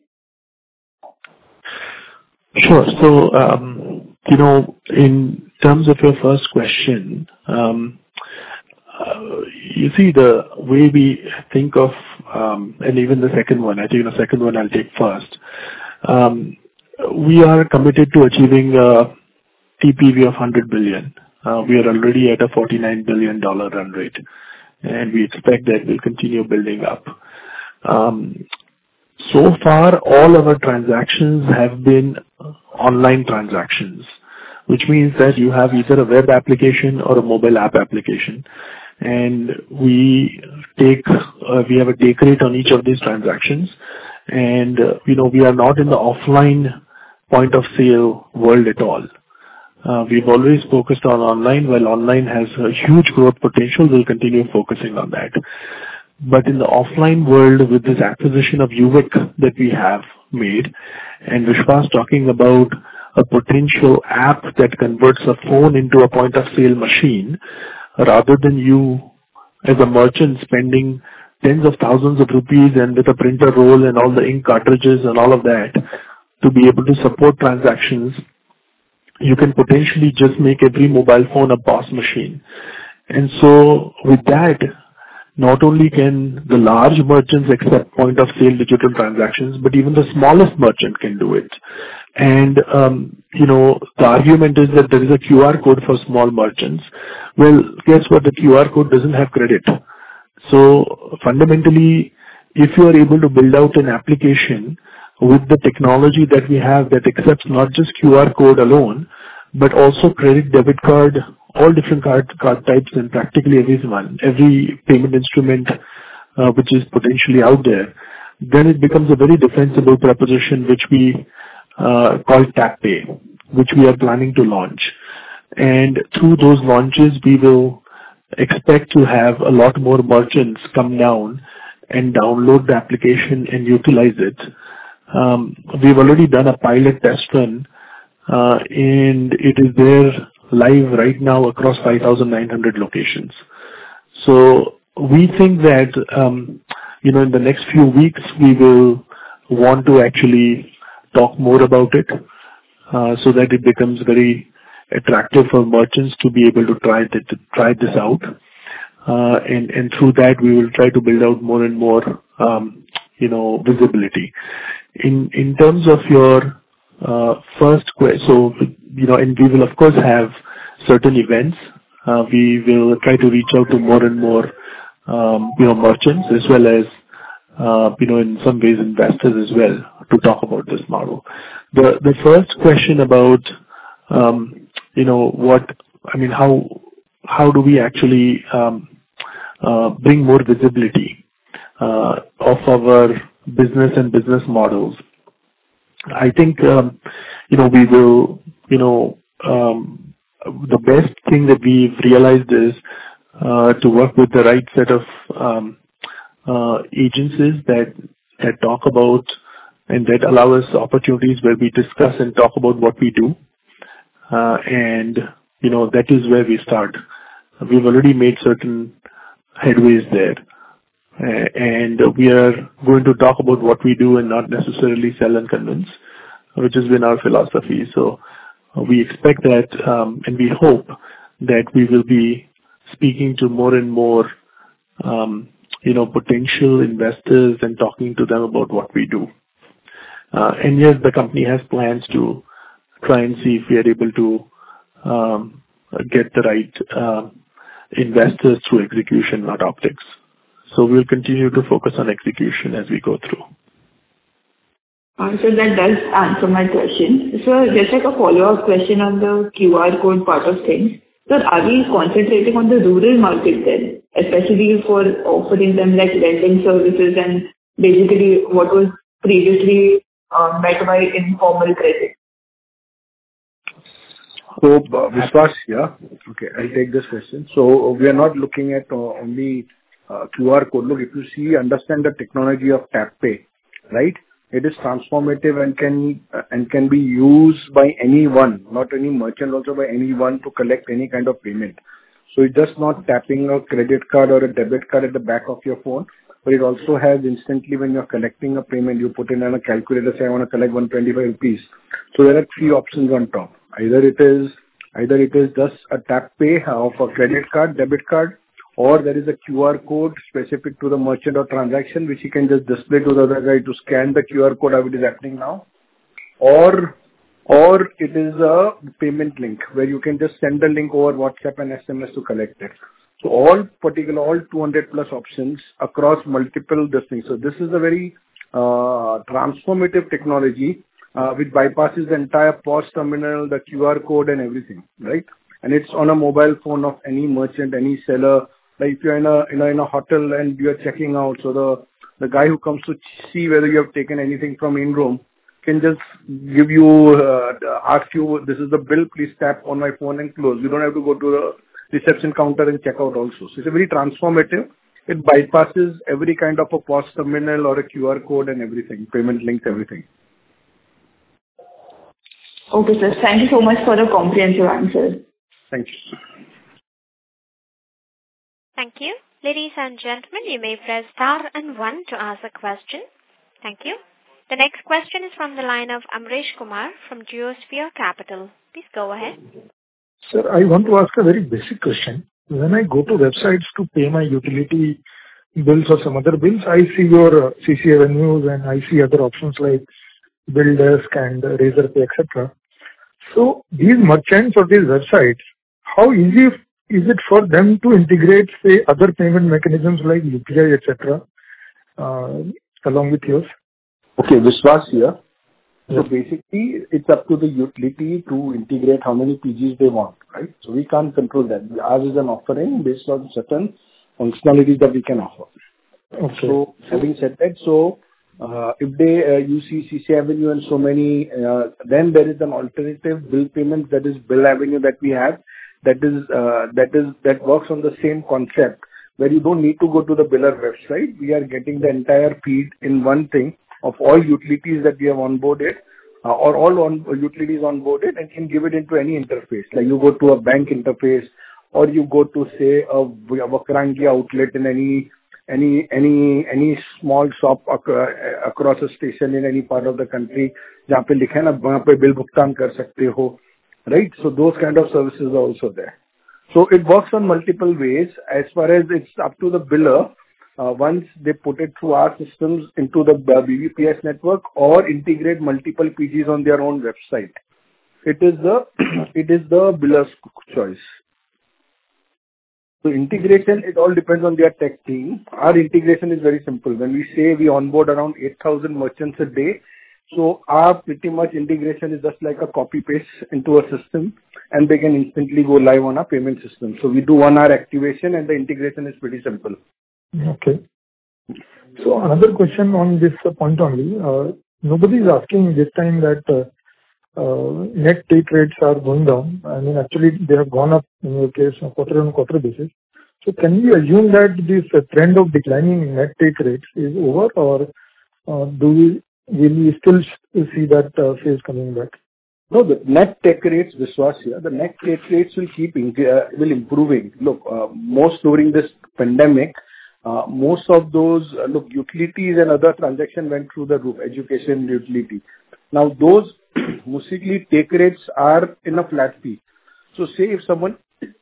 Sure. So, um, you know, in terms of your first question, um, uh, you see the way we think of, um, and even the second one, I think the second one I'll take first. Um, we are committed to achieving a T P V of one hundred billion. Uh, we are already at a forty-nine billion dollars run rate, and we expect that we'll continue building up. Um, so far, all our transactions have been online transactions, which means that you have either a web application or a mobile app application. And we take, uh, we have a take rate on each of these transactions. And, uh, you know, we are not in the offline point of sale world at all. Uh, we've always focused on online. While online has a huge growth potential, we'll continue focusing on that. But in the offline world, with this acquisition of Uvik that we have made, and Vishwas talking about a potential app that converts a phone into a point of sale machine, rather than you as a merchant spending tens of thousands of rupees and with a printer roll and all the ink cartridges and all of that to be able to support transactions, you can potentially just make every mobile phone a P O S machine. And so with that, not only can the large merchants accept point of sale digital transactions, but even the smallest merchant can do it. And, um, you know, the argument is that there is a Q R code for small merchants. Well, guess what? The Q R code doesn't have credit. So fundamentally, if you are able to build out an application with the technology that we have that accepts not just Q R code alone, but also credit, debit card, all different card, card types and practically everyone, every payment instrument uh, which is potentially out there, then it becomes a very defensible proposition which we uh, call TapPay, which we are planning to launch. And through those launches, we will expect to have a lot more merchants come down and download the application and utilize it. Um, we've already done a pilot test run uh, and it is there live right now across five thousand nine hundred locations. So we think that, um, you know, in the next few weeks, we will want to actually talk more about it uh, so that it becomes very attractive for merchants to be able to try, th- to try this out. Uh, and, and through that, we will try to build out more and more, um, you know, visibility. In, in terms of your uh, first question, so, you know, and we will of course have certain events. Uh, we will try to reach out to more and more, um, you know, merchants as well as, uh, you know, in some ways investors as well to talk about this model. The the first question about, um, you know, what I mean, how how do we actually um, uh, bring more visibility uh, of our business and business models? I think, um, you know, we will, you know, um, the best thing that we've realized is uh, to work with the right set of um, uh, agencies that that talk about and that allow us opportunities where we discuss and talk about what we do. Uh, and, you know, that is where we start. We've already made certain headways there. Uh, and we are going to talk about what we do and not necessarily sell and convince, which has been our philosophy. So uh, we expect that um, and we hope that we will be speaking to more and more, um, you know, potential investors and talking to them about what we do. Uh, and yes, the company has plans to try and see if we are able to um, get the right uh, investors through execution, not optics. So we'll continue to focus on execution as we go through. Uh, so that does answer my question. So just like a follow-up question on the Q R code part of things. So are we concentrating on the rural market then, especially for offering them like lending services and basically what was previously uh, met by informal credit? So, uh, Vishwas here. Okay, I'll take this question. So, we are not looking at uh, only uh, Q R code. Look, if you see, understand the technology of TapPay, right? It is transformative and can uh, and can be used by anyone, not any merchant, also by anyone to collect any kind of payment. So, it's just not tapping a credit card or a debit card at the back of your phone, but it also has instantly when you're collecting a payment, you put in on a calculator, say I want to collect one hundred twenty-five rupees. So, there are three options on top. Either it is either it is just a tap pay of a credit card, debit card, or there is a Q R code specific to the merchant or transaction which you can just display to the other guy to scan the Q R code how it is happening now. Or or it is a payment link where you can just send the link over WhatsApp and S M S to collect it. So all particular, all two hundred plus options across multiple things. So this is a very uh, transformative technology Uh, which bypasses the entire P O S terminal, the Q R code and everything, right? And it's on a mobile phone of any merchant, any seller. Like if you're in a, in a, in a hotel and you're checking out, so the, the guy who comes to see whether you have taken anything from in-room can just give you, uh, ask you, this is the bill, please tap on my phone and close. You don't have to go to the reception counter and check out also. So it's a very transformative. It bypasses every kind of a P O S terminal or a Q R code and everything, payment links, everything. Okay, sir. Thank you so much for the comprehensive answer. Thank you. Thank you. Ladies and gentlemen, you may press star and one to ask a question. Thank you. The next question is from the line of Amresh Kumar from Geosphere Capital. Please go ahead. Sir, I want to ask a very basic question. When I go to websites to pay my utility bills or some other bills, I see your uh, C C Avenues and I see other options like BillDesk and uh, Razorpay, et cetera. So these merchants or these websites, how easy is it for them to integrate, say, other payment mechanisms like U P I, et cetera, uh, along with yours? Okay, Vishwas here. Yes. So basically, it's up to the utility to integrate how many P Gs they want, right? So we can't control that. Ours is an offering based on certain functionalities that we can offer. Okay. So having said that, so uh, if they uh, use C C Avenue and so many, uh, then there is an alternative bill payment, that is Bill Avenue that we have. That is uh, that is that works on the same concept where you don't need to go to the biller website. We are getting the entire feed in one thing of all utilities that we have onboarded, uh, or all on utilities onboarded, and can give it into any interface. Like you go to a bank interface, or you go to say a Vakrangi outlet in any any any any small shop ac- across a station in any part of the country, जहाँ पे लिखा है ना वहाँ पे bill भुगतान कर सकते हो, right? So those kind of services are also there. So it works on multiple ways. As far as it's up to the biller, uh, once they put it through our systems into the B B P S network or integrate multiple P Gs on their own website. It is the it is the biller's choice. So integration, it all depends on their tech team. Our integration is very simple. When we say we onboard around eight thousand merchants a day, so our pretty much integration is just like a copy paste into a system, and they can instantly go live on our payment system. So we do one hour activation and the integration is pretty simple. Okay. So another question on this point only. Uh, nobody is asking this time that uh, uh, net take rates are going down. I mean, actually, they have gone up in your case on quarter-on-quarter basis. So can we assume that this uh, trend of declining net take rates is over, or uh, do we will we still see that uh, phase coming back? No, the net take rates, Vishwas here, the net take rates will keep in, uh, will improving. Look, uh, most during this pandemic, uh, most of those, uh, look, utilities and other transactions went through the roof, education, utility. Now, those mostly take rates are in a flat fee. So, say if someone,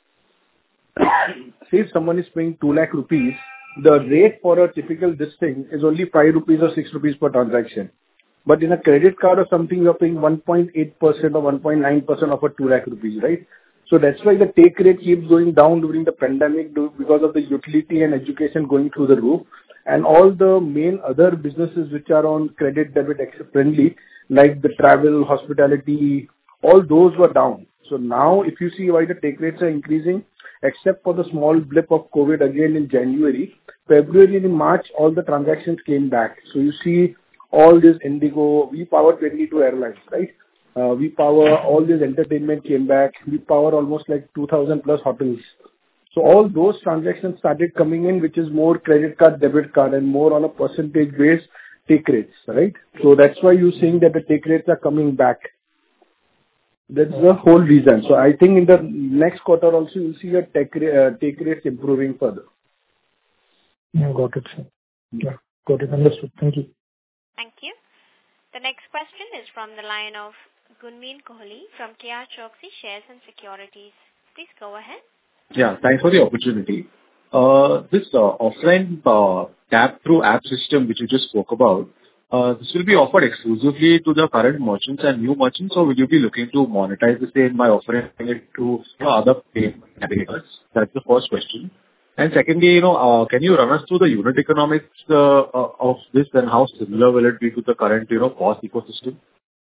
say if someone is paying two lakh rupees, the rate for a typical this thing is only five rupees or six rupees per transaction. But in a credit card or something, you're paying one point eight percent or one point nine percent of a two lakh rupees, right? So that's why the take rate keeps going down during the pandemic because of the utility and education going through the roof. And all the main other businesses which are on credit debit friendly, like the travel, hospitality, all those were down. So now if you see why the take rates are increasing, except for the small blip of COVID again in January, February and March, all the transactions came back. So you see all this Indigo, we power twenty-two airlines, right? Uh, we power all this entertainment came back. We power almost like two thousand plus hotels. So all those transactions started coming in, which is more credit card, debit card, and more on a percentage base take rates, right? So that's why you're seeing that the take rates are coming back. That's the whole reason. So I think in the next quarter also you'll see a take, uh, take rates improving further. Yeah, got it, sir. Yeah, got it. Understood. Thank you. Thank you. The next question is from the line of Gunmeen Kohli from K R Choksey Shares and Securities. Please go ahead. Yeah, thanks for the opportunity. Uh, this uh, offline uh, tap through app system which you just spoke about, uh, this will be offered exclusively to the current merchants and new merchants, or will you be looking to monetize the same by offering it to you know, other payment aggregators? That's the first question. And secondly, you know, uh, can you run us through the unit economics uh, uh, of this, and how similar will it be to the current, you know, P O S ecosystem?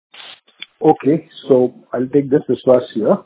Okay, so I'll take this Vishwas here.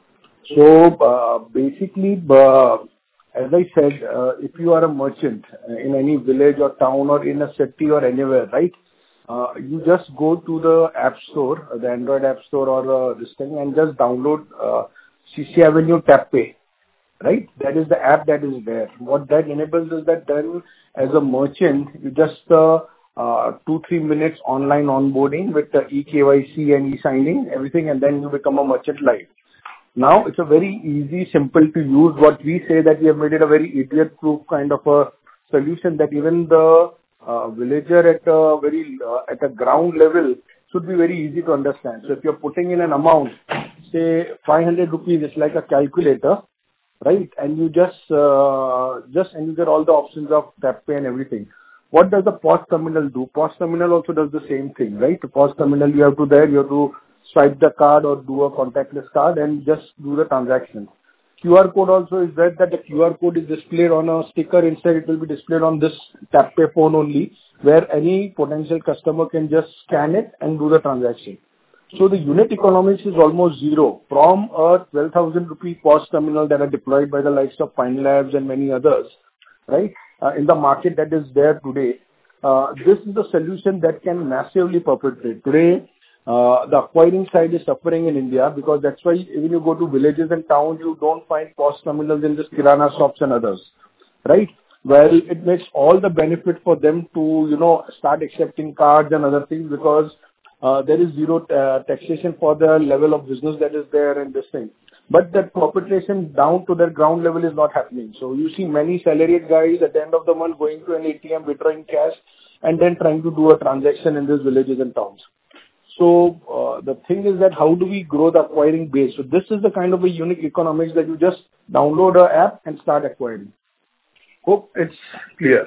So uh, basically, uh, as I said, uh, if you are a merchant in any village or town or in a city or anywhere, right, uh, you just go to the app store, the Android app store or uh, this thing, and just download uh, C C Avenue Tap Pay. Right? That is the app that is there. What that enables is that then as a merchant, you just uh, uh, two, three minutes online onboarding with the e K Y C and e-signing, everything, and then you become a merchant live. Now, it's a very easy, simple to use. What we say that we have made it a very idiot-proof kind of a solution that even the uh, villager at a very uh, at a ground level should be very easy to understand. So if you're putting in an amount, say five hundred rupees, it's like a calculator. Right, and you just uh, just and you get all the options of tap pay and everything. What does the P O S terminal do? P O S terminal also does the same thing, right? The P O S terminal, you have to there, you have to swipe the card or do a contactless card and just do the transaction. Q R code also is there, that the Q R code is displayed on a sticker. Instead, it will be displayed on this tap pay phone only, where any potential customer can just scan it and do the transaction. So the unit economics is almost zero from a twelve thousand rupee P O S terminal that are deployed by the likes of Pine Labs and many others, right, uh, in the market that is there today. Uh, this is a solution that can massively perpetrate. Today, uh, the acquiring side is suffering in India because that's why when you go to villages and towns, you don't find P O S terminals in just Kirana shops and others, right? Well, it makes all the benefit for them to, you know, start accepting cards and other things because Uh, there is zero uh, taxation for the level of business that is there in this thing. But that perpetration down to their ground level is not happening. So you see many salaried guys at the end of the month going to an A T M, withdrawing cash, and then trying to do a transaction in these villages and towns. So uh, the thing is that how do we grow the acquiring base? So this is the kind of a unique economics that you just download an app and start acquiring. Hope it's clear.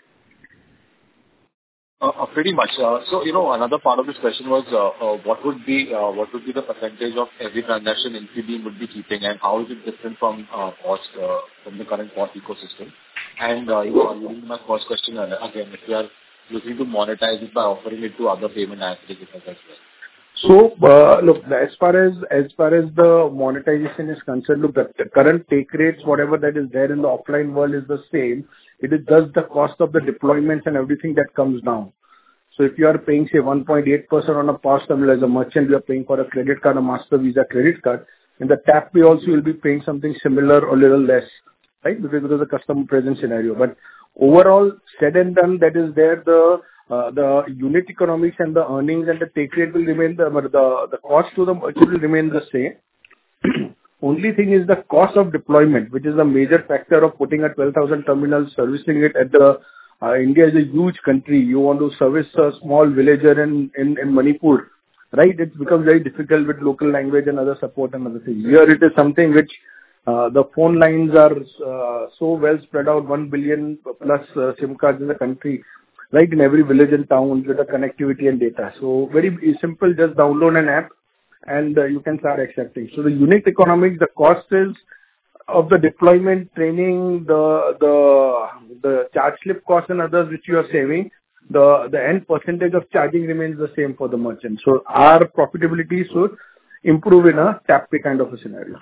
Uh, uh, pretty much. Uh, so, you know, another part of this question was uh, uh, what would be uh, what would be the percentage of every transaction Infibeam would be keeping, and how is it different from uh, P O S, uh, from the current P O S ecosystem? And uh, you know, alluding to my first question uh, again, if you are looking to monetize it by offering it to other payment aggregators as well. So, uh, look, as far as as far as the monetization is concerned, look, the, the current take rates, whatever that is there in the offline world, is the same. It is just the cost of the deployments and everything that comes down. So if you are paying, say, one point eight percent on a POS terminal as a merchant, you are paying for a credit card, a Master Visa credit card. In the tap pay also, you'll be paying something similar or little less, right? Because it is a customer present scenario. But overall, said and done, that is there, the uh, the unit economics and the earnings and the take rate will remain, the the, the cost to the merchant will remain the same. Only thing is the cost of deployment, which is a major factor of putting a twelve thousand terminals, servicing it at the, uh, India is a huge country. You want to service a small villager in, in, in Manipur, right? It becomes very difficult with local language and other support and other things. Here it is something which, uh, the phone lines are, uh, so well spread out, one billion plus uh, SIM cards in the country, right? In every village and town with the connectivity and data. So very simple, just download an app and uh, you can start accepting. So the unit economics, the cost is of the deployment, training, the the the charge slip cost and others which you are saving, the the end percentage of charging remains the same for the merchant. So our profitability should improve in a tap pay kind of a scenario.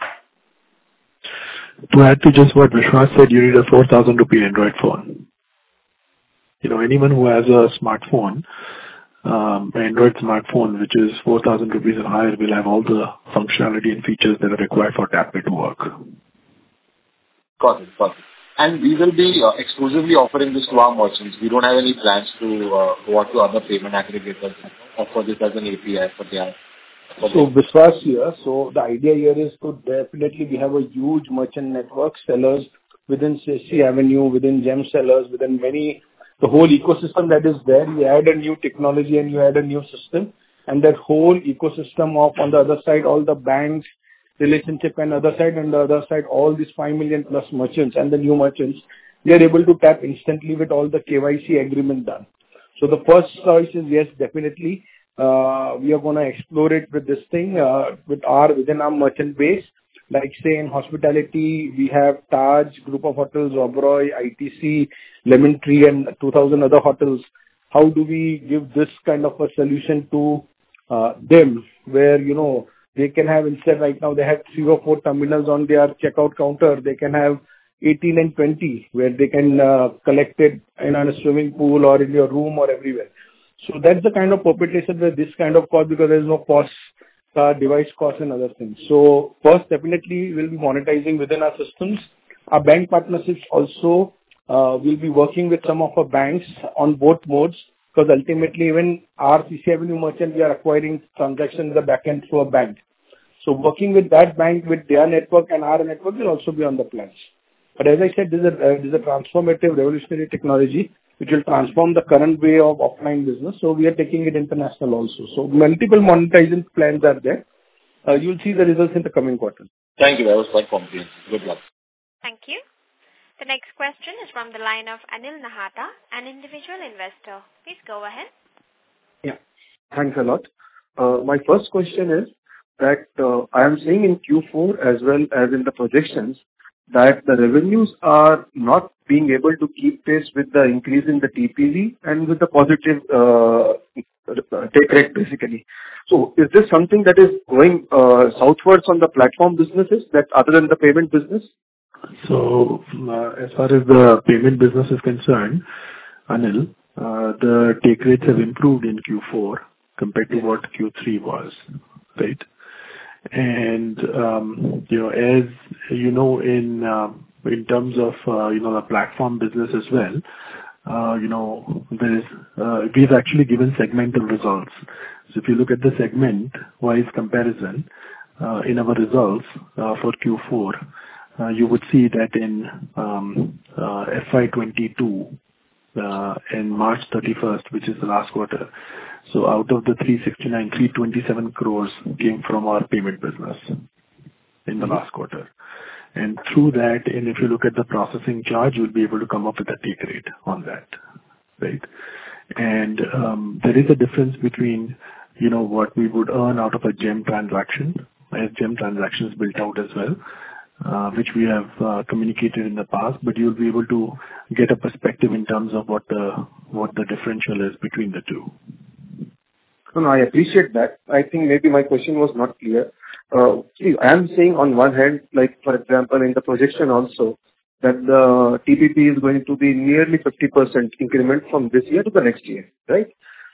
To add to just what Vishwas said, you need a four thousand rupee Android phone. You know, anyone who has a smartphone, um, Android smartphone, which is four thousand rupees and higher, will have all the functionality and features that are required for tap pay to work. Got it, got it. And we will be uh, exclusively offering this to our merchants. We don't have any plans to uh, go out to other payment aggregators and offer this as an A P I for their. For so Vishwas here. So the idea here is to definitely we have a huge merchant network, sellers within C C Avenue, within Gem sellers, within many, the whole ecosystem that is there. You add a new technology and you add a new system, and that whole ecosystem of on the other side, all the banks, relationship and other side, and the other side, all these five million plus merchants and the new merchants, they are able to tap instantly with all the K Y C agreement done. So the first choice is yes, definitely. Uh, we are going to explore it with this thing, uh, with our, within our merchant base. Like say in hospitality, we have Taj, Group of Hotels, Oberoi, I T C, Lemon Tree and two thousand other hotels. How do we give this kind of a solution to uh, them where, you know, they can have, instead right now they have three or four terminals on their checkout counter, they can have eighteen and twenty where they can uh, collect it in a swimming pool or in your room or everywhere. So that's the kind of perpetuation where this kind of cost, because there is no cost, uh, device cost and other things. So first, definitely we'll be monetizing within our systems. Our bank partnerships also, uh, will be working with some of our banks on both modes, because ultimately even our C C Avenue merchant, we are acquiring transactions in the back end through a bank. So working with that bank, with their network and our network will also be on the plans. But as I said, this is a, uh, this is a transformative, revolutionary technology which will transform the current way of offline business. So we are taking it international also. So multiple monetization plans are there. Uh, you'll see the results in the coming quarter. Thank you. That was quite comprehensive. Good luck. Thank you. The next question is from the line of Anil Nahata, an individual investor. Please go ahead. Yeah, thanks a lot. Uh, my first question is that uh, I am seeing in Q four as well as in the projections that the revenues are not being able to keep pace with the increase in the T P V and with the positive uh, take rate basically. So is this something that is going uh, southwards on the platform businesses that other than the payment business? So uh, as far as the payment business is concerned, Anil, uh, the take rates have improved in Q four compared to what Q three was, right? And um, you know, as you know, in uh, in terms of uh, you know the platform business as well, uh, you know, there is uh, we've actually given segmental results. So if you look at the segment-wise comparison uh, in our results uh, for Q four. Uh, you would see that in um, uh, F Y twenty-two, uh, in March thirty-first, which is the last quarter, so out of the three sixty-nine, three twenty-seven crores came from our payment business in the last quarter. And through that, and if you look at the processing charge, you'll be able to come up with a take rate on that, right? And um, there is a difference between, you know, what we would earn out of a GEM transaction, as GEM transactions built out as well, Uh, which we have uh, communicated in the past, but you'll be able to get a perspective in terms of what the what the differential is between the two. No, no, I appreciate that. I think maybe my question was not clear. Uh, see, I am saying on one hand, like for example, in the projection also, that the T P P is going to be nearly fifty percent increment from this year to the next year, right?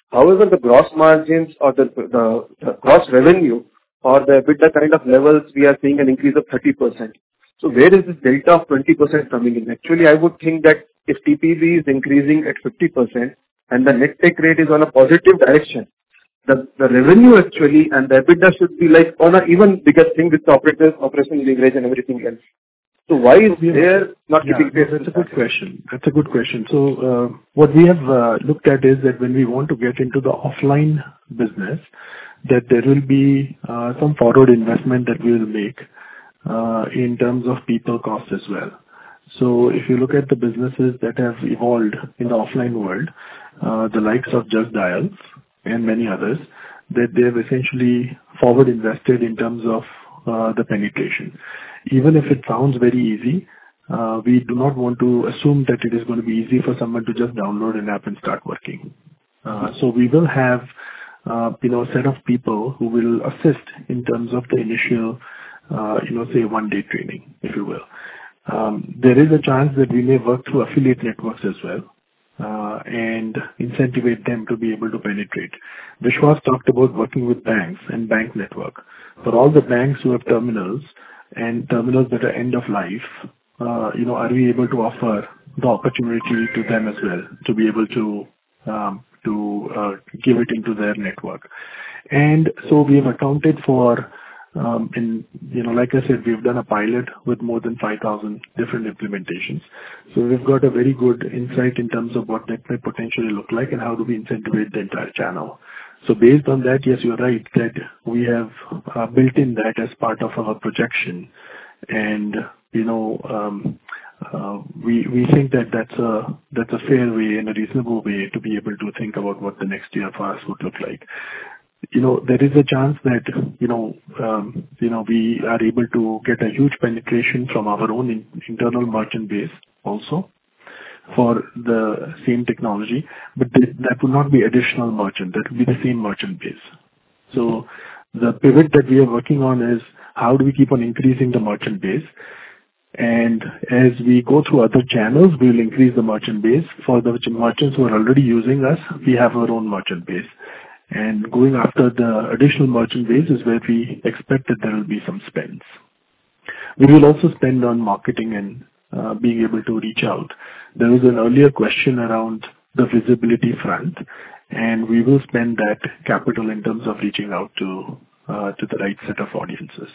However, the gross margins or the the the gross revenue or the EBITDA kind of levels, we are seeing an increase of thirty percent. So where is this delta of twenty percent coming in? Actually, I would think that if T P V is increasing at fifty percent and the net take rate is on a positive direction, the the revenue actually and the EBITDA should be like on an even bigger thing with the operators, operation leverage and everything else. So why is there not Yeah, keeping pace? that's a good question. That's a good question. So, uh, what we have uh, looked at is that when we want to get into the offline business, that there will be uh, some forward investment that we will make uh, in terms of people cost as well. So if you look at the businesses that have evolved in the offline world, uh, the likes of Just Dial and many others, that they have essentially forward invested in terms of uh, the penetration. Even if it sounds very easy, uh, we do not want to assume that it is going to be easy for someone to just download an app and start working. Uh, so we will have, uh, you know, a set of people who will assist in terms of the initial, uh, you know, say one day training, if you will. Um, there is a chance that we may work through affiliate networks as well, uh, and incentivize them to be able to penetrate. Vishwas talked about working with banks and bank network. For all the banks who have terminals and terminals that are end of life, uh, you know, are we able to offer the opportunity to them as well to be able to um, to uh, give it into their network? And so we have accounted for, um, in you know, like I said, we've done a pilot with more than five thousand different implementations. So we've got a very good insight in terms of what that may potentially look like and how do we incentivize the entire channel. So based on that, yes, you're right that we have uh, built in that as part of our projection, and you know, um, uh, we we think that that's a that's a fair way and a reasonable way to be able to think about what the next year for us would look like. You know, there is a chance that you know, um, you know, we are able to get a huge penetration from our own in, internal merchant base also for the same technology, but th- that would not be additional merchant. That would be the same merchant base. So the pivot that we are working on is how do we keep on increasing the merchant base, and as we go through other channels, we will increase the merchant base. For the merchants who are already using us, we have our own merchant base. And going after the additional merchant base is where we expect that there will be some spends. We will also spend on marketing and uh, being able to reach out. There was an earlier question around the visibility front, and we will spend that capital in terms of reaching out to uh, to the right set of audiences.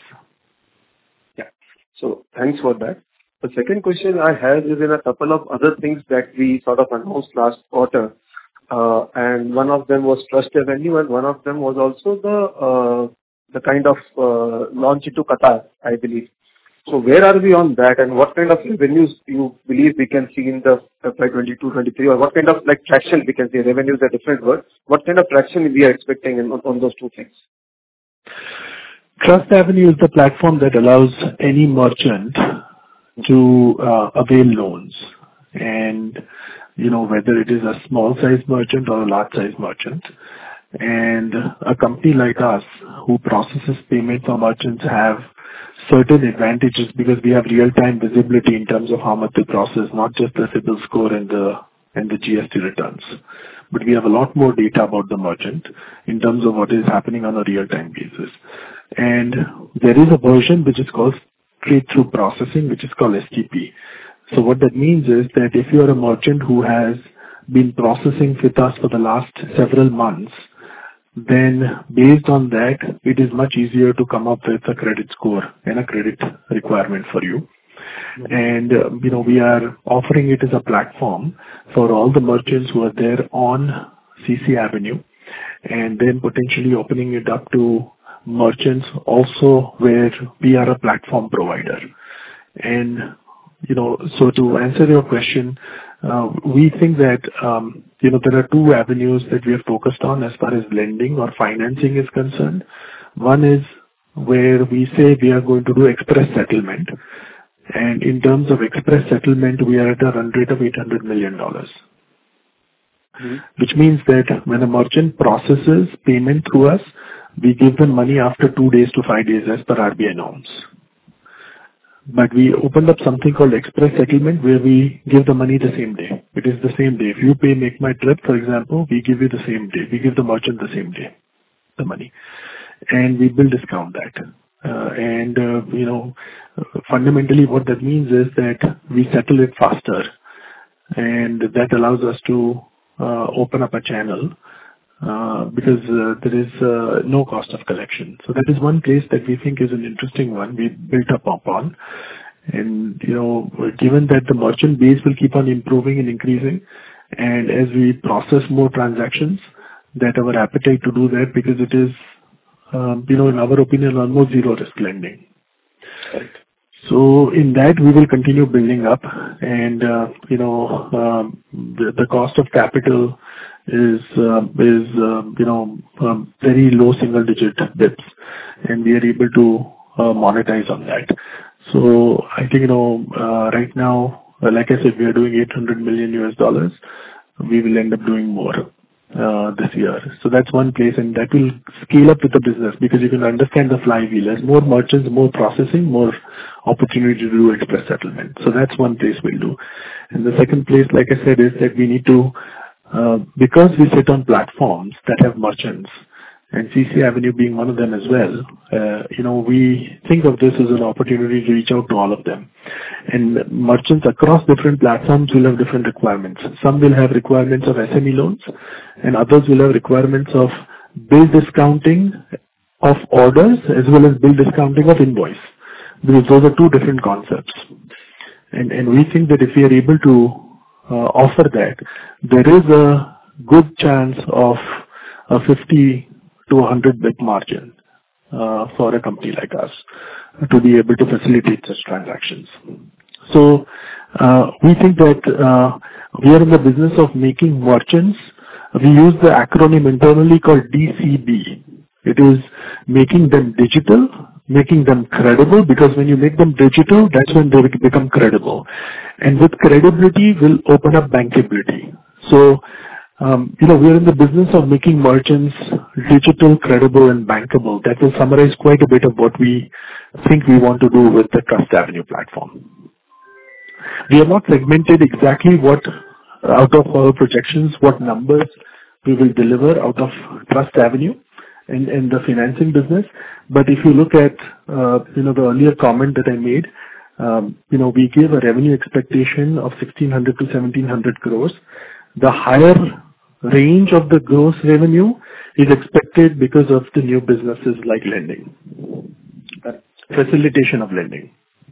Yeah. So thanks for that. The second question I have is in a couple of other things that we sort of announced last quarter. Uh, and one of them was Trust Avenue, and one of them was also the uh, the kind of uh, launch into Qatar, I believe. So where are we on that, and what kind of revenues you believe we can see in the F Y twenty-two twenty-three, or what kind of like traction we can see? Revenues are different words. What kind of traction we are expecting in, on those two things? Trust Avenue is the platform that allows any merchant to uh, avail loans, and you know, whether it is a small size merchant or a large size merchant. And a company like us who processes payment for merchants have certain advantages because we have real-time visibility in terms of how much they process, not just the CIBIL score and the and the G S T returns. But we have a lot more data about the merchant in terms of what is happening on a real-time basis. And there is a version which is called straight-through processing, which is called S T P. So what that means is that if you are a merchant who has been processing with us for the last several months, then based on that, it is much easier to come up with a credit score and a credit requirement for you. Mm-hmm. And, uh, you know, we are offering it as a platform for all the merchants who are there on C C Avenue, and then potentially opening it up to merchants also where we are a platform provider. And You know, so to answer your question, uh, we think that, um, you know, there are two avenues that we are focused on as far as lending or financing is concerned. One is where we say we are going to do express settlement. And in terms of express settlement, we are at a run rate of eight hundred million dollars. Mm-hmm. Which means that when a merchant processes payment through us, we give them money after two days to five days as per R B I norms. but we opened up something called express settlement, where we give the money the same day. It is the same day. If you pay Make My Trip, for example, we give you the same day. We give the merchant the same day, the money, and we will discount that. Uh, and uh, you know, fundamentally, what that means is that we settle it faster, and that allows us to uh, open up a channel. Uh, because uh, there is uh, no cost of collection. So that is one place that we think is an interesting one we built up upon. And, you know, given that the merchant base will keep on improving and increasing, and as we process more transactions, that our appetite to do that, because it is, um, you know, in our opinion, almost zero risk lending. Right. So in that, we will continue building up, and, uh, you know, um, the, the cost of capital is, uh, is uh, you know, um, very low single digit bits, and we are able to uh, monetize on that. So I think, you know, uh, right now, uh, like I said, we are doing eight hundred million U S dollars. We will end up doing more uh, this year. So that's one place, and that will scale up with the business, because you can understand the flywheel. As more merchants, more processing, more opportunity to do express settlement. So that's one place we'll do. And the second place, like I said, is that we need to, uh, because we sit on platforms that have merchants, and C C Avenue being one of them as well, uh, you know, we think of this as an opportunity to reach out to all of them. And merchants across different platforms will have different requirements. Some will have requirements of S M E loans, and others will have requirements of bill discounting of orders as well as bill discounting of invoice, because those are two different concepts. And, and we think that if we are able to uh, offer that, there is a good chance of a fifty to one hundred bip margin uh, for a company like us to be able to facilitate such transactions. So uh, we think that uh, we are in the business of making merchants. We use the acronym internally called D C B. It is making them digital, making them credible, because when you make them digital, that's when they become credible. And with credibility will open up bankability. So Um, you know, we are in the business of making merchants digital, credible, and bankable. That will summarize quite a bit of what we think we want to do with the Trust Avenue platform. We have not segmented exactly what, out of our projections, what numbers we will deliver out of Trust Avenue in, in the financing business. But if you look at, uh, you know, the earlier comment that I made, um, you know, we gave a revenue expectation of sixteen hundred to seventeen hundred crores. The higher range of the gross revenue is expected because of the new businesses like lending, facilitation of lending.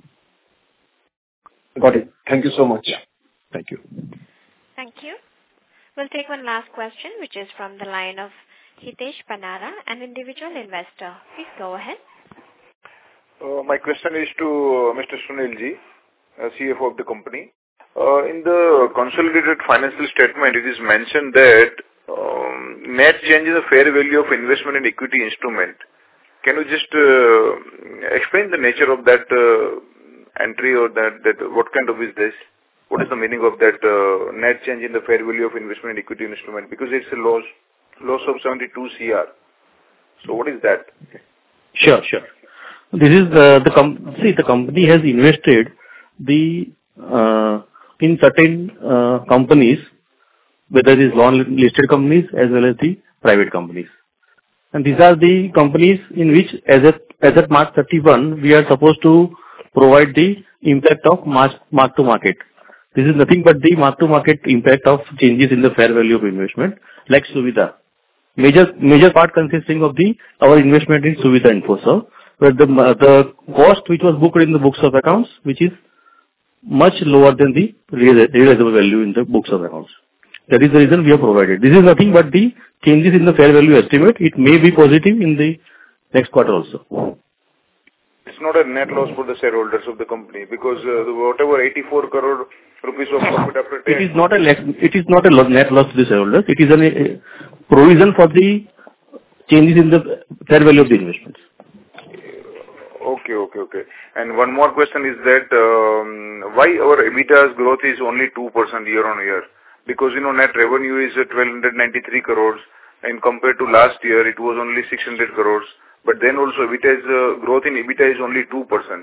Got it. Thank you so much. Thank you. Thank you. We'll take one last question, which is from the line of Hitesh Panara, an individual investor. Please go ahead. Uh, my question is to uh, Mister Sunil Ji, uh, C F O of the company. Uh, in the consolidated financial statement, it is mentioned that um, net change in the fair value of investment in equity instrument. Can you just uh, explain the nature of that uh, entry, or that, that what kind of is this? What is the meaning of that uh, net change in the fair value of investment in equity instrument? Because it's a loss loss of seventy-two crore. So what is that? Sure, sure. This is uh, the com- see the company has invested the uh, in certain uh, companies, whether it is non-listed companies as well as the private companies. And these are the companies in which, as at, as at March thirty-first, we are supposed to provide the impact of mark, mark to market. This is nothing but the mark to market impact of changes in the fair value of investment, like Suvidha. Major major part consisting of the our investment in Suvidha Infoserve, where the the cost which was booked in the books of accounts, which is much lower than the realizable value in the books of accounts. That is the reason we have provided. This is nothing but the changes in the fair value estimate. It may be positive in the next quarter also. It's not a net loss for the shareholders of the company, because uh, whatever eighty-four crore rupees of profit after tax. It is not a it is not a net loss to the shareholders. It is a, a provision for the changes in the fair value of the investments. Okay, okay, okay. And one more question is that um, why our EBITDA's growth is only two percent year on year? Because, you know, net revenue is twelve ninety-three crores, and compared to last year, it was only six hundred crores. But then also, EBITDA's uh, growth in EBITDA is only two percent.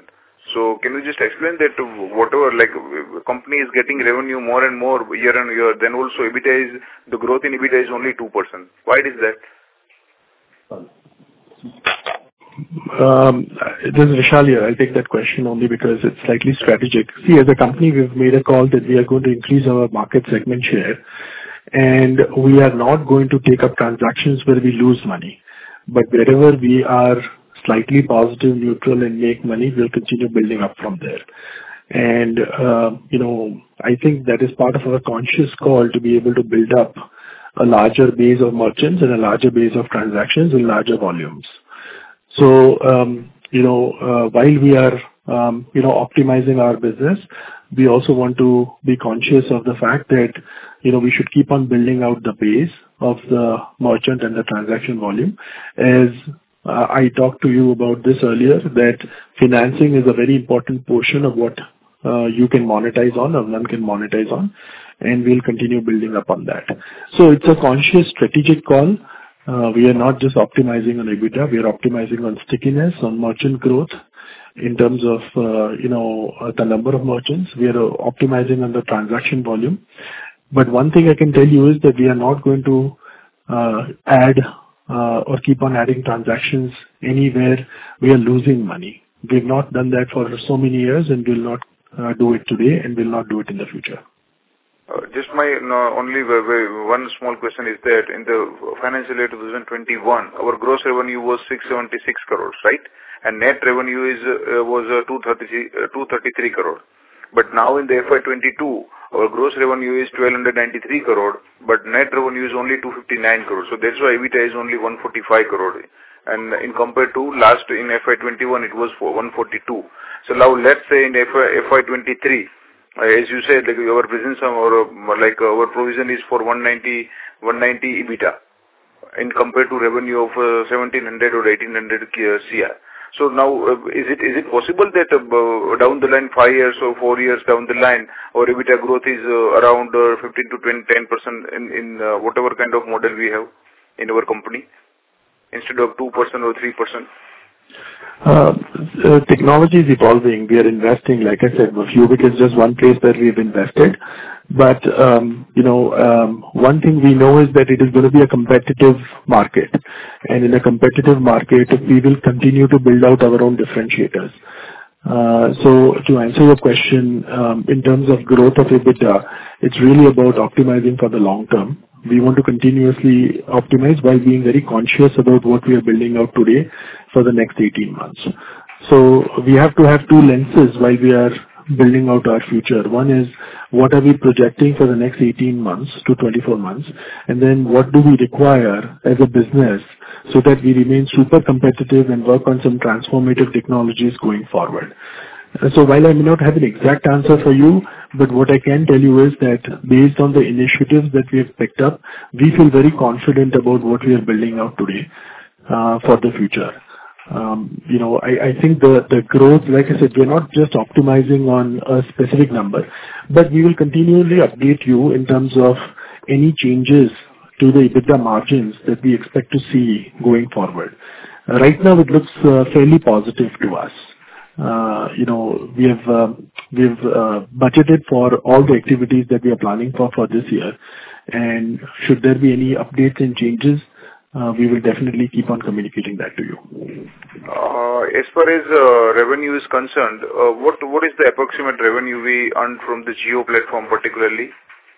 So can you just explain that whatever, like, company is getting revenue more and more year on year, then also EBITDA is, the growth in EBITDA is only two percent. Why is that? Um, this is Vishal here. I'll take that question only because it's slightly strategic. See, as a company, we've made a call that we are going to increase our market segment share, and we are not going to take up transactions where we lose money. But wherever we are slightly positive, neutral, and make money, we'll continue building up from there. And, uh, you know, I think that is part of our conscious call to be able to build up a larger base of merchants and a larger base of transactions in larger volumes. So, um, you know, uh, while we are, um, you know, optimizing our business, we also want to be conscious of the fact that, you know, we should keep on building out the base of the merchant and the transaction volume. As uh, I talked to you about this earlier, that financing is a very important portion of what uh, you can monetize on or one can monetize on, and we'll continue building up on that. So it's a conscious strategic call. Uh, we are not just optimizing on EBITDA, we are optimizing on stickiness, on merchant growth in terms of, uh, you know, uh, the number of merchants. We are uh, optimizing on the transaction volume. But one thing I can tell you is that we are not going to uh, add uh, or keep on adding transactions anywhere we are losing money. We've not done that for so many years and will not uh, do it today and will not do it in the future. Uh, just my no, only uh, one small question is that in the financial year twenty twenty-one, our gross revenue was six hundred seventy-six crores, right? And net revenue is uh, was uh, two hundred thirty-three crore. But now in the F Y twenty-two, our gross revenue is one thousand two hundred ninety-three crore, but net revenue is only two hundred fifty-nine crore. So that's why EBITDA is only one hundred forty-five crore. And in compared to last in F Y twenty-one, it was for one hundred forty-two. So now let's say in F Y twenty-three, Uh, as you said, like our presence or uh, like our provision is for one ninety, one ninety EBITDA in compared to revenue of uh, seventeen hundred or eighteen hundred C R. So now, uh, is it is it possible that uh, down the line, five years or four years down the line, our EBITDA growth is uh, around uh, fifteen to ten percent in in uh, whatever kind of model we have in our company instead of two percent or three percent? Uh, uh, technology is evolving. We are investing, like I said, Fubic is just one place that we've invested. But, um, you know, um, one thing we know is that it is going to be a competitive market. And in a competitive market, we will continue to build out our own differentiators. Uh, so to answer your question, um, in terms of growth of EBITDA, it's really about optimizing for the long term. We want to continuously optimize while being very conscious about what we are building out today for the next eighteen months. So we have to have two lenses while we are building out our future. One is what are we projecting for the next eighteen months to twenty-four months, and then what do we require as a business so that we remain super competitive and work on some transformative technologies going forward. So while I may not have an exact answer for you, but what I can tell you is that based on the initiatives that we have picked up, we feel very confident about what we are building out today uh, for the future. Um, you know, I, I think the, the growth, like I said, we're not just optimizing on a specific number, but we will continually update you in terms of any changes to the EBITDA margins that we expect to see going forward. Uh, right now, it looks uh, fairly positive to us. Uh, you know, we have uh, we've uh, budgeted for all the activities that we are planning for for this year, and should there be any updates and changes, uh, we will definitely keep on communicating that to you. Uh, as far as uh, revenue is concerned, uh, what what is the approximate revenue we earn from the Jio platform particularly?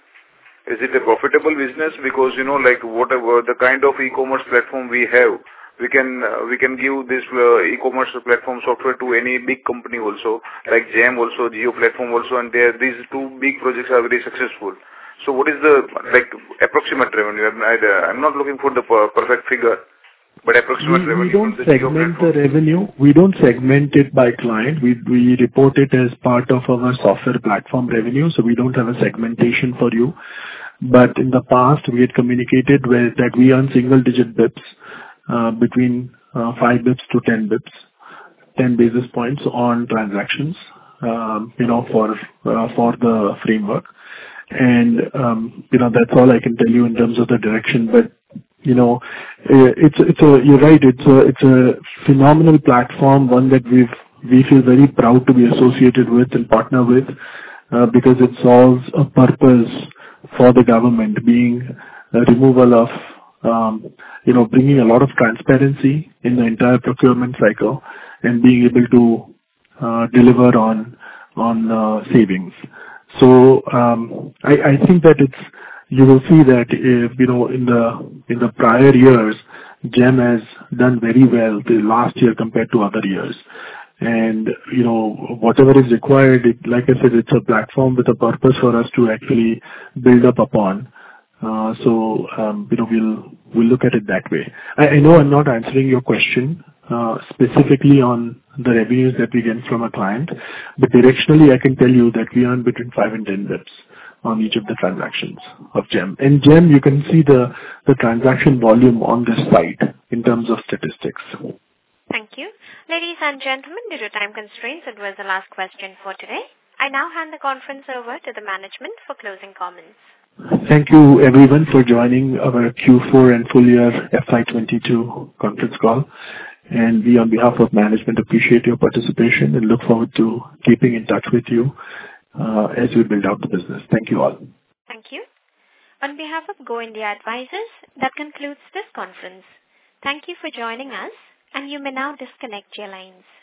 Is it a profitable business? Because, you know, like whatever the kind of e-commerce platform we have, we can uh, we can give this uh, e-commerce platform software to any big company also, like J A M also, Jio platform also, and there these two big projects are very successful. So what is the like approximate revenue? I'm, I, I'm not looking for the per- perfect figure, but approximate we, revenue. We don't from the segment the revenue. We don't segment it by client. We we report it as part of our software platform revenue, so we don't have a segmentation for you. But in the past, we had communicated with, that we earn single-digit bips. Uh, between uh, five bips to ten bips, ten basis points on transactions, um, you know, for uh, for the framework. And, um, you know, that's all I can tell you in terms of the direction. But, you know, it's it's a, you're right, it's a, it's a phenomenal platform, one that we've we feel very proud to be associated with and partner with, uh, because it solves a purpose for the government, being a removal of, um, you know, bringing a lot of transparency in the entire procurement cycle and being able to uh, deliver on on uh, savings. So um, I, I think that it's you will see that if, you know in the in the prior years, GeM has done very well the last year compared to other years. And, you know, whatever is required, it, like I said, it's a platform with a purpose for us to actually build up upon. Uh, so, um, you know, we'll, we'll look at it that way. I, I know I'm not answering your question, uh, specifically on the revenues that we get from a client, but directionally I can tell you that we earn between five and ten bips on each of the transactions of GeM. And GeM, you can see the, the transaction volume on this site in terms of statistics. Thank you. Ladies and gentlemen, due to time constraints, it was the last question for today. I now hand the conference over to the management for closing comments. Thank you everyone for joining our Q four and full year F Y twenty-two conference call. And we on behalf of management appreciate your participation and look forward to keeping in touch with you uh, as we build out the business. Thank you all. Thank you. On behalf of Go India Advisors, that concludes this conference. Thank you for joining us, and you may now disconnect your lines.